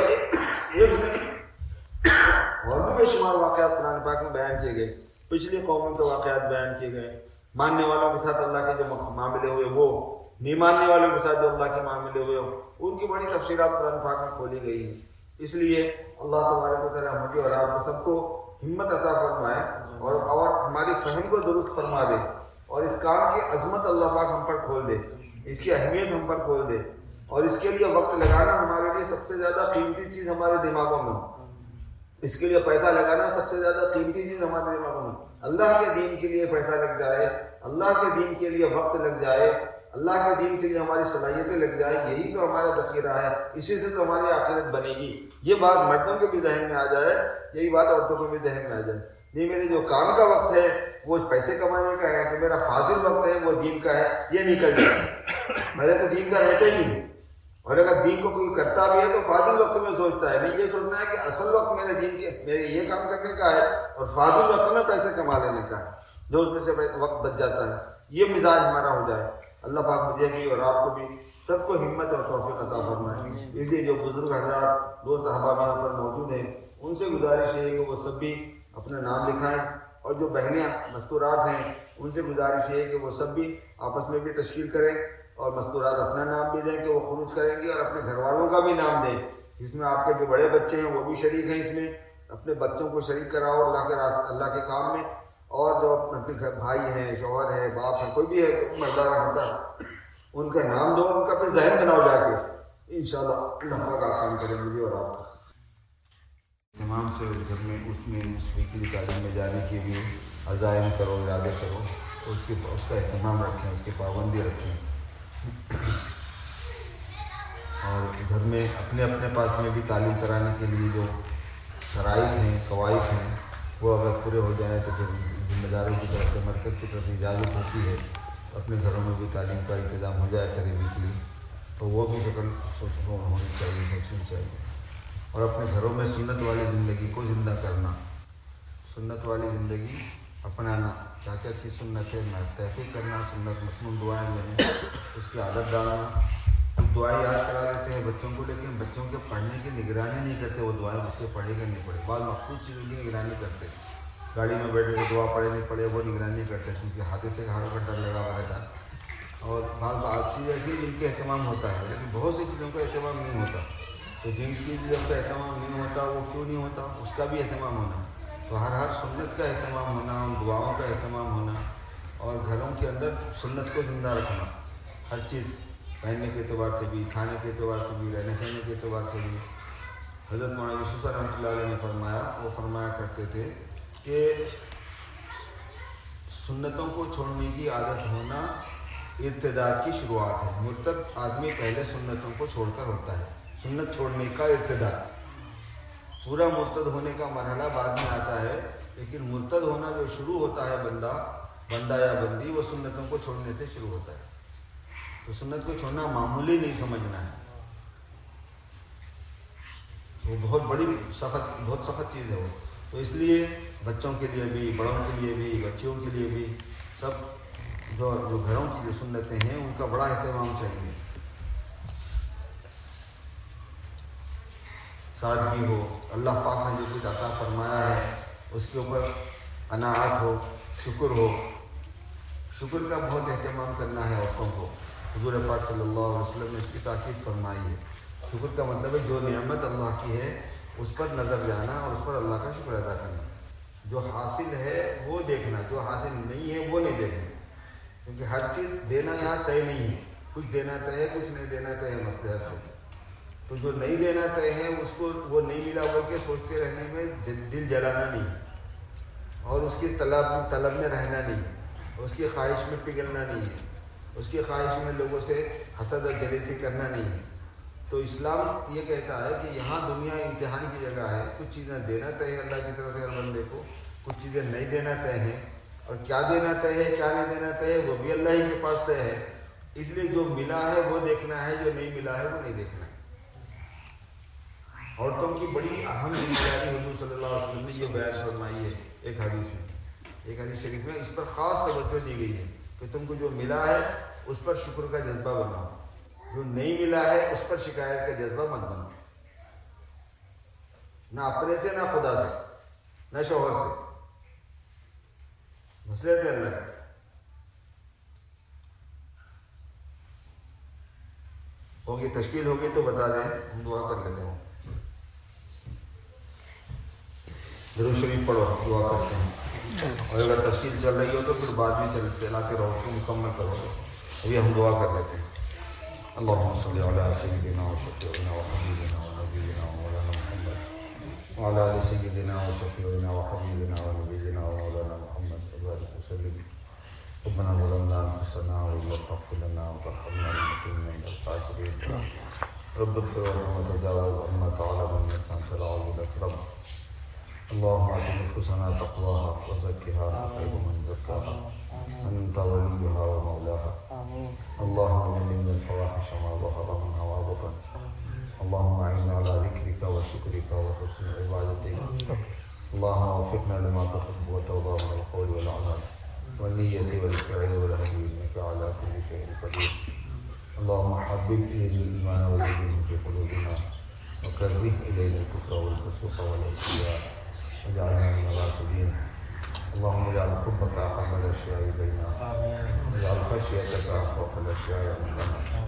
اور بھی بے شمار واقعات قرآن پاک میں بیان کیے گئے. پچھلی قوموں کے واقعات بیان کیے گئے, ماننے والوں کے ساتھ اللہ کے جو معاملے ہوئے وہ, نہیں ماننے والوں کے ساتھ جو اللہ کے معاملے ہوئے ان کی بڑی تفصیلات قرآن پاک میں کھولی گئی ہیں. اس لیے اللہ تبارک و تعالیٰ مجھے اور آپ سب کو ہمت عطا فرمائے اور ہماری فہم کو درست فرما دے، اور اس کام کی عظمت اللہ پاک ہم پر کھول دے، اس کی اہمیت ہم پر کھول دے، اور اس کے لیے وقت لگانا ہمارے لیے سب سے زیادہ قیمتی چیز ہمارے دماغوں میں، اس کے لیے پیسہ لگانا سب سے زیادہ قیمتی چیز ہمارے دماغوں میں، اللہ کے دین کے لیے پیسہ لگ جائے، اللہ کے دین کے لیے وقت لگ جائے، اللہ کے دین کے لیے ہماری صلاحیتیں لگ جائیں، یہی تو ہمارا ذخیرہ ہے، اسی سے تو ہماری آخرت بنے گی۔ یہ بات مردوں کے بھی ذہن میں آ جائے، یہی بات عورتوں کو بھی ذہن میں آ جائے، نہیں میرے جو کام کا وقت ہے وہ پیسے کمانے کا ہے، کہ میرا فاضل وقت ہے وہ دین کا ہے، یہ نکل جائے، میرے تو دین کا رہتا ہی نہیں۔ اور اگر دین کو کوئی کرتا بھی ہے تو فاضل وقت میں سوچتا ہے، نہیں یہ سوچنا ہے کہ اصل وقت میرے دین کے میرے یہ کام کرنے کا ہے، اور فاضل وقت میں پیسے کما لینے کا ہے، جو اس میں سے وقت بچ جاتا ہے۔ یہ مزاج ہمارا ہو جائے۔ اللہ پاک مجھے بھی اور آپ کو بھی سب کو ہمت اور توفیق عطا فرمائے۔ اس لیے جو بزرگ حضرات دوست احباب یہاں پر موجود ہیں، ان سے گزارش ہے کہ وہ سب بھی اپنا نام لکھائیں، اور جو بہنیں مستورات ہیں ان سے گزارش ہے کہ وہ سب بھی آپس میں بھی تشکیل کریں، اور مستورات اپنا نام بھی دیں کہ وہ خروج کریں گے، اور اپنے گھر والوں کا بھی نام دیں، جس میں آپ کے جو بڑے بچے ہیں وہ بھی شریک ہیں، اس میں اپنے بچوں کو شریک کراؤ اللہ کے کام میں، اور جو اپنے گھر بھائی ہیں، شوہر ہے، باپ ہے، کوئی بھی ہے مردانہ ہوتا ہے، ان کا نام دو، ان کا پھر ذہن بناؤ جا کے، انشاءاللہ اللہ پاک آسان کرے مجھے اور آپ کو۔ اہتمام سے گھر میں اس ویکلی تعلیم میں جانے کی بھی عزائم کرو، ارادے کرو، اس کا اہتمام رکھیں، اس کی پابندی رکھیں، اور گھر میں اپنے پاس میں بھی تعلیم کرانے کے لیے جو شرائط ہیں، قواعد ہیں، وہ اگر پورے ہو جائیں تو پھر ذمہ داروں کی طرف سے مرکز کی طرف اجازت ہوتی ہے اپنے گھروں میں بھی تعلیم کا انتظام ہو جائے کرے ویکلی، تو وہ بھی شکل ہونی چاہیے، سوچنی چاہیے، اور اپنے گھروں میں سنت والی زندگی کو زندہ کرنا، سنت والی زندگی اپنانا، کیا کیا چیز سنت ہے تحقیق کرنا، سنت مسنون دعائیں میں ہیں اس کی عادت ڈالنا۔ کچھ دعائیں یاد کرا دیتے ہیں بچوں کو، لیکن بچوں کے پڑھنے کی نگرانی نہیں کرتے، وہ دعائیں بچے پڑھے کہ نہیں پڑھے، بعض مخصوص چیزوں کی نگرانی کرتے، گاڑی میں بیٹھے تو دعا پڑھے نہیں پڑھے وہ نگرانی نہیں کرتے، کیونکہ حادثے کا ڈر لگا ہوا رہتا ہے، اور بعض چیز ایسی جن کے اہتمام ہوتا ہے، لیکن بہت سی چیزوں کا اہتمام نہیں ہوتا، تو جن کی چیزوں کا اہتمام نہیں ہوتا وہ کیوں نہیں ہوتا، اس کا بھی اہتمام ہونا، تو ہر سنت کا اہتمام ہونا، ان دعاؤں کا اہتمام ہونا، اور گھروں کے اندر سنت کو زندہ رکھنا، ہر چیز پہننے کے اعتبار سے بھی، کھانے کے اعتبار سے بھی، رہنے سہنے کے اعتبار سے بھی۔ حضرت مولانا یوسف صاحب رحمۃ اللہ علیہ نے فرمایا کرتے تھے کہ سنتوں کو چھوڑنے کی عادت ہونا ارتداد کی شروعات ہے، مرتد آدمی پہلے سنتوں کو چھوڑ کر ہوتا ہے، سنت چھوڑنے کا ارتداد، پورا مرتد ہونے کا مرحلہ بعد میں آتا ہے، لیکن مرتد ہونا جو شروع ہوتا ہے بندہ یا بندی، وہ سنتوں کو چھوڑنے سے شروع ہوتا ہے، تو سنت کو چھوڑنا معمولی نہیں سمجھنا ہے، وہ بہت سخت چیز ہے وہ، تو اس لیے بچوں کے لیے بھی، بڑوں کے لیے بھی، بچیوں کے لیے بھی، سب جو گھروں کی جو سنتیں ہیں ان کا بڑا اہتمام چاہیے، سادگی ہو، اللہ پاک نے جو کچھ عطا فرمایا ہے اس کے اوپر قناعت ہو، شکر ہو، شکر کا بہت اہتمام کرنا ہے عورتوں کو، حضور پاک صلی اللہ علیہ وسلم نے اس کی تاکید فرمائی ہے۔ شکر کا مطلب ہے جو نعمت اللہ کی ہے اس پر نظر جانا اور اس پر اللہ کا شکر ادا کرنا، جو حاصل ہے وہ دیکھنا، جو حاصل نہیں ہے وہ نہیں دیکھنا، کیونکہ ہر چیز دینا یہاں طے نہیں ہے، کچھ دینا طے ہے، کچھ نہیں دینا طے ہے مسئلہ سے، تو جو نہیں دینا طے ہے اس کو وہ نہیں ملا بول کے سوچتے رہنے میں دل جلانا نہیں ہے، اور اس کی طلب میں رہنا نہیں ہے، اس کی خواہش میں پگھلنا نہیں ہے، اس کی خواہش میں لوگوں سے حسد اور جلیسی کرنا نہیں ہے۔ تو اسلام یہ کہتا ہے کہ یہاں دنیا امتحان کی جگہ ہے، کچھ چیزیں دینا طے ہے اللہ کی طرف سے ہر بندے کو، کچھ چیزیں نہیں دینا طے ہیں، اور کیا دینا طے ہے کیا نہیں دینا طے ہے وہ بھی اللہ ہی کے پاس طے ہے، اس لیے جو ملا ہے وہ دیکھنا ہے، جو نہیں ملا ہے وہ نہیں دیکھنا ہے۔ عورتوں کی بڑی اہم ذمہ داری حضور صلی اللہ علیہ وسلم نے یہ بیان فرمائی ہے ایک حدیث شریف میں، اس پر خاص توجہ دی گئی ہے کہ تم کو جو ملا ہے اس پر شکر کا جذبہ بناؤ، جو نہیں ملا ہے اس پر شکایت کا جذبہ مت بناؤ، نہ اپنے سے، نہ خدا سے، نہ شوہر سے، مسئلے تھے اللہ کے۔ ہوگی تشکیل ہوگی تو بتا دیں، ہم دعا کر لیتے ہیں۔ درود شریف پڑھو، دعا کرتے ہیں، اور اگر تشکیل چل رہی ہو تو پھر بعد میں چلاتے رہو، اس کو مکمل کرو۔ ابھی ہم دعا کر لیتے ہیں۔ اللہم صلی علی سیدنا و شفیعنا و حبیبنا و نبینا و مولانا محمد وعلی آل سیدنا و شفیعنا و حبیبنا و نبینا و مولانا محمد وبارک وسلم۔ ربنا ظلمنا انفسنا وان لم تغفر لنا وترحمنا لنكونن من الخاسرين۔ رب اغفر ورحم وتجاوز عما تعلم انك انت العليم الاكرم۔ اللهم آت نفوسنا تقواها وزكها خير من زكاها أنت وليها ومولاها۔ اللهم جنبنا الفواحش ما ظهر منها وما بطن۔ اللهم أعنا على ذكرك وشكرك وحسن عبادتك۔ اللهم وفقنا لما تحب وترضى من القول والعمل والنية والفعل والهدي إنك على كل شيء قدير۔ اللهم حبب إلينا الإيمان وزينه في قلوبنا وكره إلينا الكفر والفسوق والعصيان واجعلنا من الراشدين۔ اللهم اجعل حبك أحب الأشياء إلينا واجعل خشيتك أخوف الأشياء عندنا۔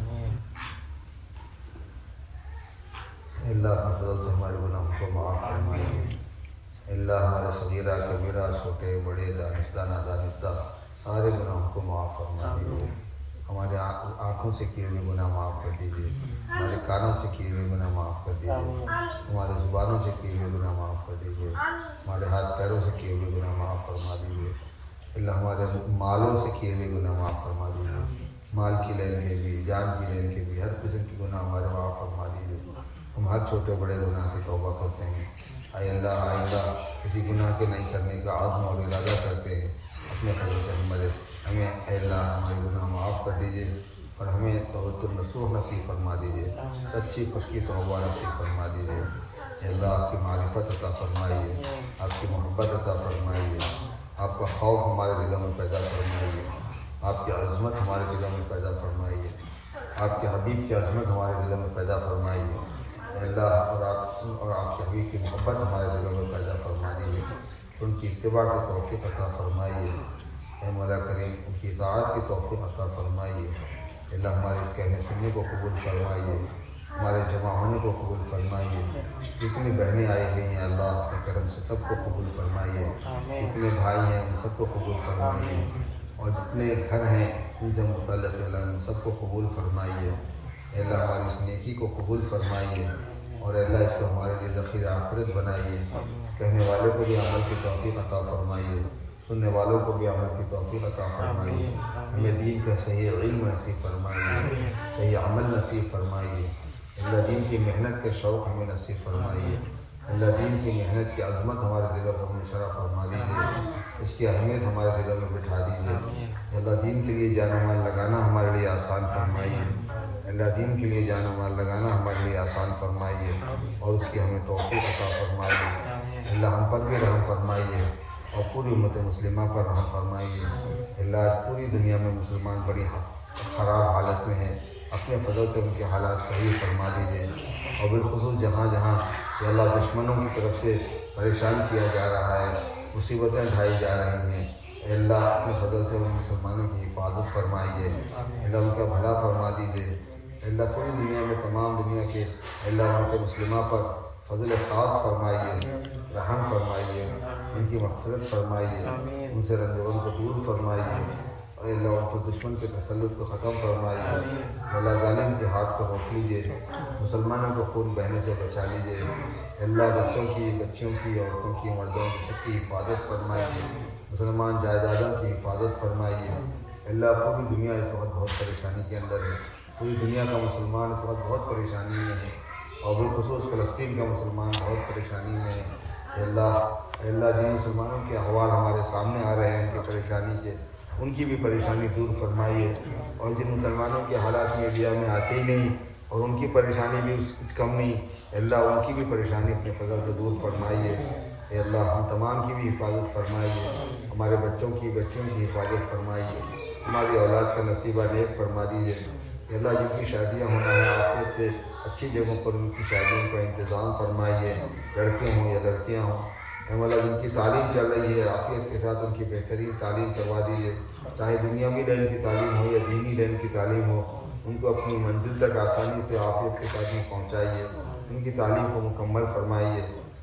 اللہ اپنے فضل سے ہمارے گناہوں کو معاف فرمائیے۔ اللہ ہمارے صغیرہ کبیرہ چھوٹے بڑے دانستہ نادانستہ سارے گناہوں کو معاف فرما دیجیے۔ ہمارے آنکھوں سے کیے ہوئے گناہ معاف کر دیجیے، ہمارے کانوں سے کیے ہوئے گناہ معاف کر دیجیے، ہمارے زبانوں سے کیے ہوئے گناہ معاف کر دیجیے، ہمارے ہاتھ پیروں سے کیے ہوئے گناہ معاف فرما دیجیے۔ اللہ ہمارے مالوں سے کیے ہوئے گناہ معاف فرما دیجیے، مال کی لین کے بھی، جان کی لین کے بھی، ہر قسم کی گناہ ہمارے معاف فرما دیجیے۔ ہم ہر چھوٹے بڑے گناہ سے توبہ کرتے ہیں۔ اے اللہ آئندہ کسی گناہ کے نہیں کرنے کا عزم اور ارادہ کرتے ہیں۔ اپنے فضل سے ہمیں اے اللہ ہمارے گناہ معاف کر دیجیے اور ہمیں توبۃ النصوح نصیب فرما دیجیے، سچی پکی توبہ نصیب فرما دیجیے۔ اے اللہ آپ کی معرفت عطا فرمائیے، آپ کی محبت عطا فرمائیے، آپ کا خوف ہمارے دلوں میں پیدا فرمائیے، آپ کی عظمت ہمارے دلوں میں پیدا فرمائیے، آپ کے حبیب کی عظمت ہمارے دلوں میں پیدا فرمائیے۔ اے اللہ اور آپ کے حبیب کی محبت ہمارے دلوں میں پیدا فرما دیجیے، ان کی اتباع کی توفیق عطا فرمائیے۔ اے مولا کریم ان کی اطاعت کی توفیق عطا فرمائیے۔ اللہ ہمارے اس کہنے سننے کو قبول فرمائیے، ہمارے جمع ہونے کو قبول فرمائیے۔ جتنی بہنیں آئی ہوئی ہیں اللہ اپنے کرم سے سب کو قبول فرمائیے، جتنے بھائی ہیں ان سب کو قبول فرمائیے، اور جتنے گھر ہیں ان سے متعلق اللہ ان سب کو قبول فرمائیے۔ اے اللہ ہماری اس نیکی کو قبول فرمائیے، اور اللہ اس کو ہمارے لیے ذخیرہ آخرت بنائیے۔ کہنے والے کو بھی عمل کی توفیق عطا فرمائیے، سننے والوں کو بھی عمل کی توفیق عطا فرمائیے۔ ہمیں دین کا صحیح علم نصیب فرمائیے، صحیح عمل نصیب فرمائیے۔ اللہ دین کی محنت کے شوق ہمیں نصیب فرمائیے۔ اللہ دین کی محنت کی عظمت ہمارے دلوں کو منشرح فرما دیجیے، اس کی اہمیت ہمارے دلوں میں بٹھا دیجیے۔ اللہ دین کے لیے جان و مال لگانا ہمارے لیے آسان فرمائیے، اللہ دین کے لیے جان و مال لگانا ہمارے لیے آسان فرمائیے، اور اس کی ہمیں توفیق عطا فرمائیے۔ اللہ ہم پر بھی رحم فرمائیے اور پوری امت مسلمہ پر رحم فرمائیے۔ اللہ پوری دنیا میں مسلمان بڑی خراب حالت میں ہیں، اپنے فضل سے ان کے حالات صحیح فرما دیجیے، اور بالخصوص جہاں جہاں یا اللہ دشمنوں کی طرف سے پریشان کیا جا رہا ہے، مصیبتیں ڈھائی جا رہی ہیں، اے اللہ اپنے فضل سے ان مسلمانوں کی حفاظت فرمائیے، اللہ ان کا بھلا فرما دیجیے۔ اللہ پوری دنیا میں تمام دنیا کے اللہ امت مسلمہ پر فضل خاص فرمائیے، رحم فرمائیے، ان کی مغفرت فرمائیے، ان سے رنج و غم کو دور فرمائیے، اے اللہ ان کو دشمن کے تسلط کو ختم فرمائیے، اللہ ظالم کے ہاتھ کو روک لیجیے، مسلمانوں کو خون بہنے سے بچا لیجیے، اللہ بچوں کی، بچیوں کی، عورتوں کی، مردوں کی سب کی حفاظت فرمائیے، مسلمان جائیدادوں کی حفاظت فرمائیے۔ اللہ پوری دنیا اس وقت بہت پریشانی کے اندر ہے، پوری دنیا کا مسلمان اس وقت بہت پریشانی میں ہے، اور بالخصوص فلسطین کا مسلمان بہت پریشانی میں ہے۔ اے اللہ جن مسلمانوں کے احوال ہمارے سامنے آ رہے ہیں ان کی پریشانی کے، ان کی بھی پریشانی دور فرمائیے، اور جن مسلمانوں کے حالات میڈیا میں آتے ہی نہیں اور ان کی پریشانی بھی کچھ کم نہیں، اے اللہ ان کی بھی پریشانی اپنے فضل سے دور فرمائیے۔ اے اللہ ہم تمام کی بھی حفاظت فرمائیے، ہمارے بچوں کی، بچیوں کی حفاظت فرمائیے، ہماری اولاد کا نصیبہ نیک فرما دیجیے۔ اے اللہ جن کی شادیاں ہونا ہے عافیت سے اچھی جگہوں پر ان کی شادیوں کا انتظام فرمائیے، لڑکے ہوں یا لڑکیاں ہوں۔ اے مولا جن کی تعلیم چل رہی ہے عافیت کے ساتھ ان کی بہترین تعلیم کروا دیجیے، چاہے دنیاوی لین کی تعلیم ہو یا دینی لین کی تعلیم ہو، ان کو اپنی منزل تک آسانی سے عافیت کے ساتھ پہنچائیے، ان کی تعلیم کو مکمل فرمائیے۔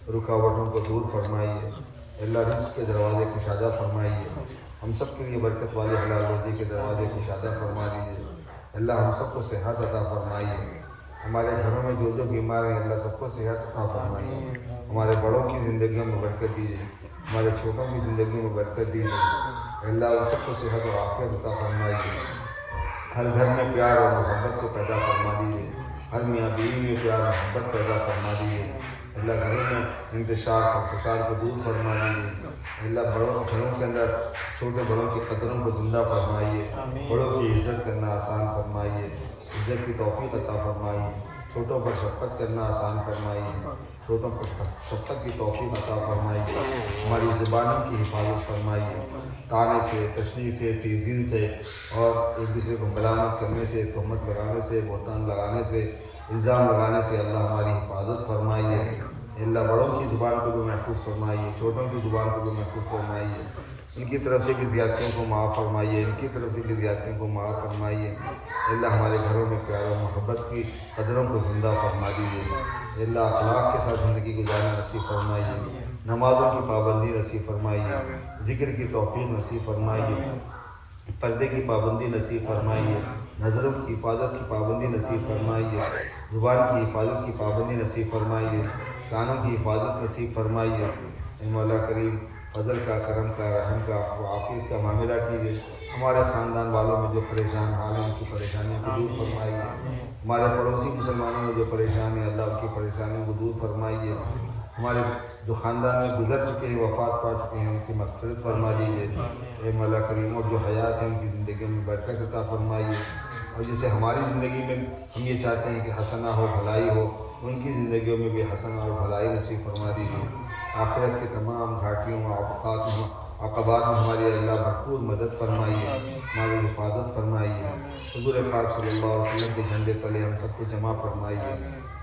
رکاوٹوں کو دور فرمائیے، اللہ رزق کے دروازے کشادہ فرمائیے، ہم سب کے لیے برکت والے حلال روزی کے دروازے کشادہ فرما دیجیے، اللہ ہم سب کو صحت عطا فرمائیے، ہمارے گھروں میں جو بیمار ہیں اللہ سب کو صحت عطا فرمائیے، ہمارے بڑوں کی زندگیوں میں برکت دیجیے، ہمارے چھوٹوں کی زندگی میں برکت دیجیے، اللہ ان سب کو صحت اور عافیت عطا فرمائیے، ہر گھر میں پیار اور محبت کو پیدا فرما دیجیے، ہر میاں بیوی میں پیار محبت پیدا فرما دیجیے، اللہ گھروں میں انتشار اور فساد کو دور فرما دیجیے، اللہ بڑوں گھروں کے اندر چھوٹے بڑوں کی قدروں کو زندہ فرمائیے، بڑوں کی عزت کرنا آسان فرمائیے، عزت کی توفیق عطا فرمائیے، چھوٹوں پر شفقت کرنا آسان فرمائیے، چھوٹوں پر شفقت کی توفیق عطا فرمائیے، ہماری زبانوں کی حفاظت فرمائیے، طعنے سے، تشنیع سے، تیزین سے اور ایک دوسرے کو ملامت کرنے سے، تہمت لگانے سے، بہتان لگانے سے، الزام لگانے سے اللہ ہماری حفاظت فرمائیے، اللہ بڑوں کی زبان کو بھی محفوظ فرمائیے، چھوٹوں کی زبان کو بھی محفوظ فرمائیے، ان کی طرف سے بھی زیادتیوں کو معاف فرمائیے، ان کی طرف سے بھی زیادتیوں کو معاف فرمائیے، اللہ ہمارے گھروں میں پیار و محبت کی قدروں کو زندہ فرما دیجیے، اللہ اخلاق کے ساتھ زندگی گزارنا نصیب فرمائیے، نمازوں کی پابندی نصیب فرمائیے، ذکر کی توفیق نصیب فرمائیے، پردے کی پابندی نصیب فرمائیے، نظروں کی حفاظت کی پابندی نصیب فرمائیے، زبان کی حفاظت کی پابندی نصیب فرمائیے، کانوں کی حفاظت نصیب فرمائیے، اے مولا کریم فضل کا، کرم کا، رحم کا، عافیت کا معاملہ کیجیے، ہمارے خاندان والوں میں جو پریشان حال ہیں ان کی پریشانیوں کو دور فرمائیے، ہمارے پڑوسی مسلمانوں میں جو پریشان ہیں اللہ ان کی پریشانیوں کو دور فرمائیے، ہمارے جو خاندان میں گزر چکے ہیں، وفات پا چکے ہیں، ان کی مغفرت فرما دیجیے، اے مولا کریم اور جو حیات ہیں ان کی زندگی میں برکت عطا فرمائیے، اور جسے ہماری زندگی میں ہم یہ چاہتے ہیں کہ حسنہ ہو، بھلائی ہو، ان کی زندگیوں میں بھی حسنہ اور بھلائی نصیب فرما دیجیے، آخرت کے تمام گھاٹیوں عقبات میں ہماری اللہ بھرپور مدد فرمائیے، ہماری حفاظت فرمائیے، حضور پاک صلی اللہ علیہ وسلم کے جھنڈے تلے ہم سب کو جمع فرمائیے،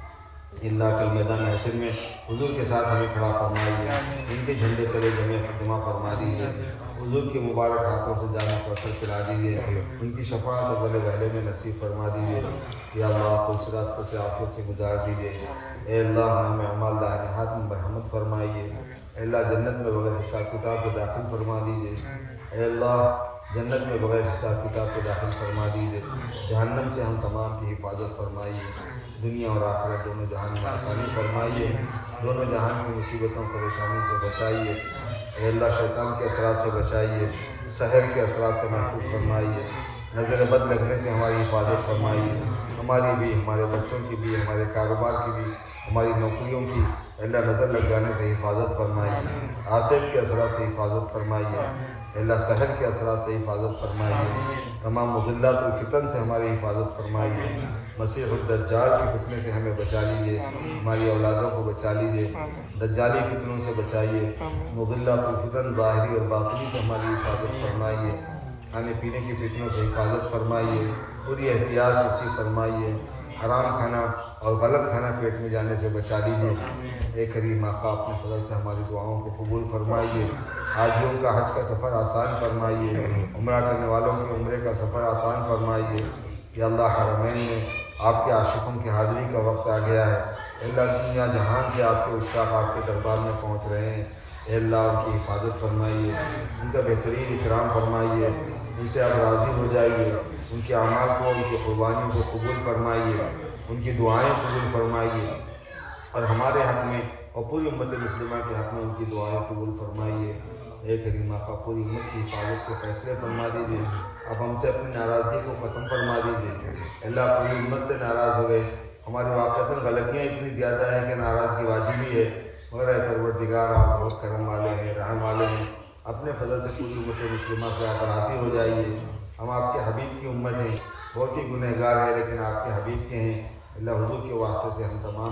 اللہ کے میدان حشر میں حضور کے ساتھ ہمیں کھڑا فرمائیے، ان کے جھنڈے تلے جمع فرما دیجیے، حضور کے مبارک ہاتھوں سے جامع کوثر پلا دیجیے، ان کی شفاعت اور بلے بہلے میں نصیب فرما دیجیے، یا اللہ کو صراط پر سے عافیت سے گزار دیجیے، اے اللہ ہمیں اعمال داہنے ہاتھ میں مرحمت فرمائیے، اے اللہ جنت میں بغیر حساب کتاب کو داخل فرما دیجیے، اے اللہ جنت میں بغیر حساب کتاب کو داخل فرما دیجیے، جہنم سے ہم تمام کی حفاظت فرمائیے، دنیا اور آخرت دونوں جہان میں آسانی فرمائیے، دونوں جہان میں مصیبتوں پریشانی سے بچائیے، اے اللہ شیطان کے اثرات سے بچائیے، سحر کے اثرات سے محفوظ فرمائیے، نظر بد لگنے سے ہماری حفاظت فرمائیے، ہماری بھی، ہمارے بچوں کی بھی، ہمارے کاروبار کی بھی، ہماری نوکریوں کی اللہ نظر لگ جانے سے حفاظت فرمائیے، آصف کے اثرات سے حفاظت فرمائیے، اللہ سحر کے اثرات سے حفاظت فرمائیے، تمام مضلات الفتن سے ہماری حفاظت فرمائیے، مسیح الدجال کی فتنے سے ہمیں بچا لیجیے، ہماری اولادوں کو بچا لیجیے، دجالی فتنوں سے بچائیے، مضلات الفتن ظاہری اور باطنی سے ہماری حفاظت فرمائیے، کھانے پینے کی فتنوں سے حفاظت فرمائیے، پوری احتیاط نصیب فرمائیے، حرام کھانا اور غلط کھانا پیٹ میں جانے سے بچا لیجیے، اے کریم آقا اپنے فضل سے ہماری دعاؤں کو قبول فرمائیے، حاجیوں کا حج کا سفر آسان فرمائیے، عمرہ کرنے والوں کے عمرے کا سفر آسان فرمائیے، یا اللہ حرمین میں آپ کے عاشقوں کی حاضری کا وقت آ گیا ہے، اللہ دنیا جہان سے آپ کے عشاق آپ کے دربار میں پہنچ رہے ہیں، اے اللہ ان کی حفاظت فرمائیے، ان کا بہترین اکرام فرمائیے، ان سے آپ راضی ہو جائیے، ان کے اعمال کو، ان کی قربانیوں کو قبول فرمائیے، ان کی دعائیں قبول فرمائیے، اور ہمارے حق میں اور پوری امت مسلمہ کے حق میں ان کی دعائیں قبول فرمائیے، اے کریم آقا پوری امت کی حفاظت کے فیصلے فرما دیجیے، اب ہم سے اپنی ناراضگی کو ختم فرما دیجیے، اللہ پوری امت سے ناراض ہو گئے، ہماری واقعتاً غلطیاں اتنی زیادہ ہیں کہ ناراضگی واجبی ہے، مگر اے پروردگار آپ بہت کرم والے ہیں، رحم والے ہیں، اپنے فضل سے پوری امت مسلمہ سے آپ راضی ہو جائیے، ہم آپ کے حبیب کی امت ہیں، بہت ہی گنہگار ہیں لیکن آپ کے حبیب کے ہیں، اللہ حضور کے واسطے سے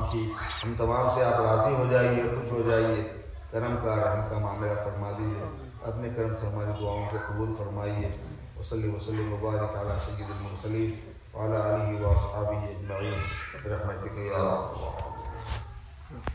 ہم تمام سے آپ راضی ہو جائیے، خوش ہو جائیے، کرم کا، رحم کا معاملہ فرما دیجیے، اپنے کرم سے ہماری دعاؤں کو قبول فرمائیے، وصلی وسلم مبارک علی سید المرسلین وعلی آلہ واصحابہ اجمعین برحمتک یا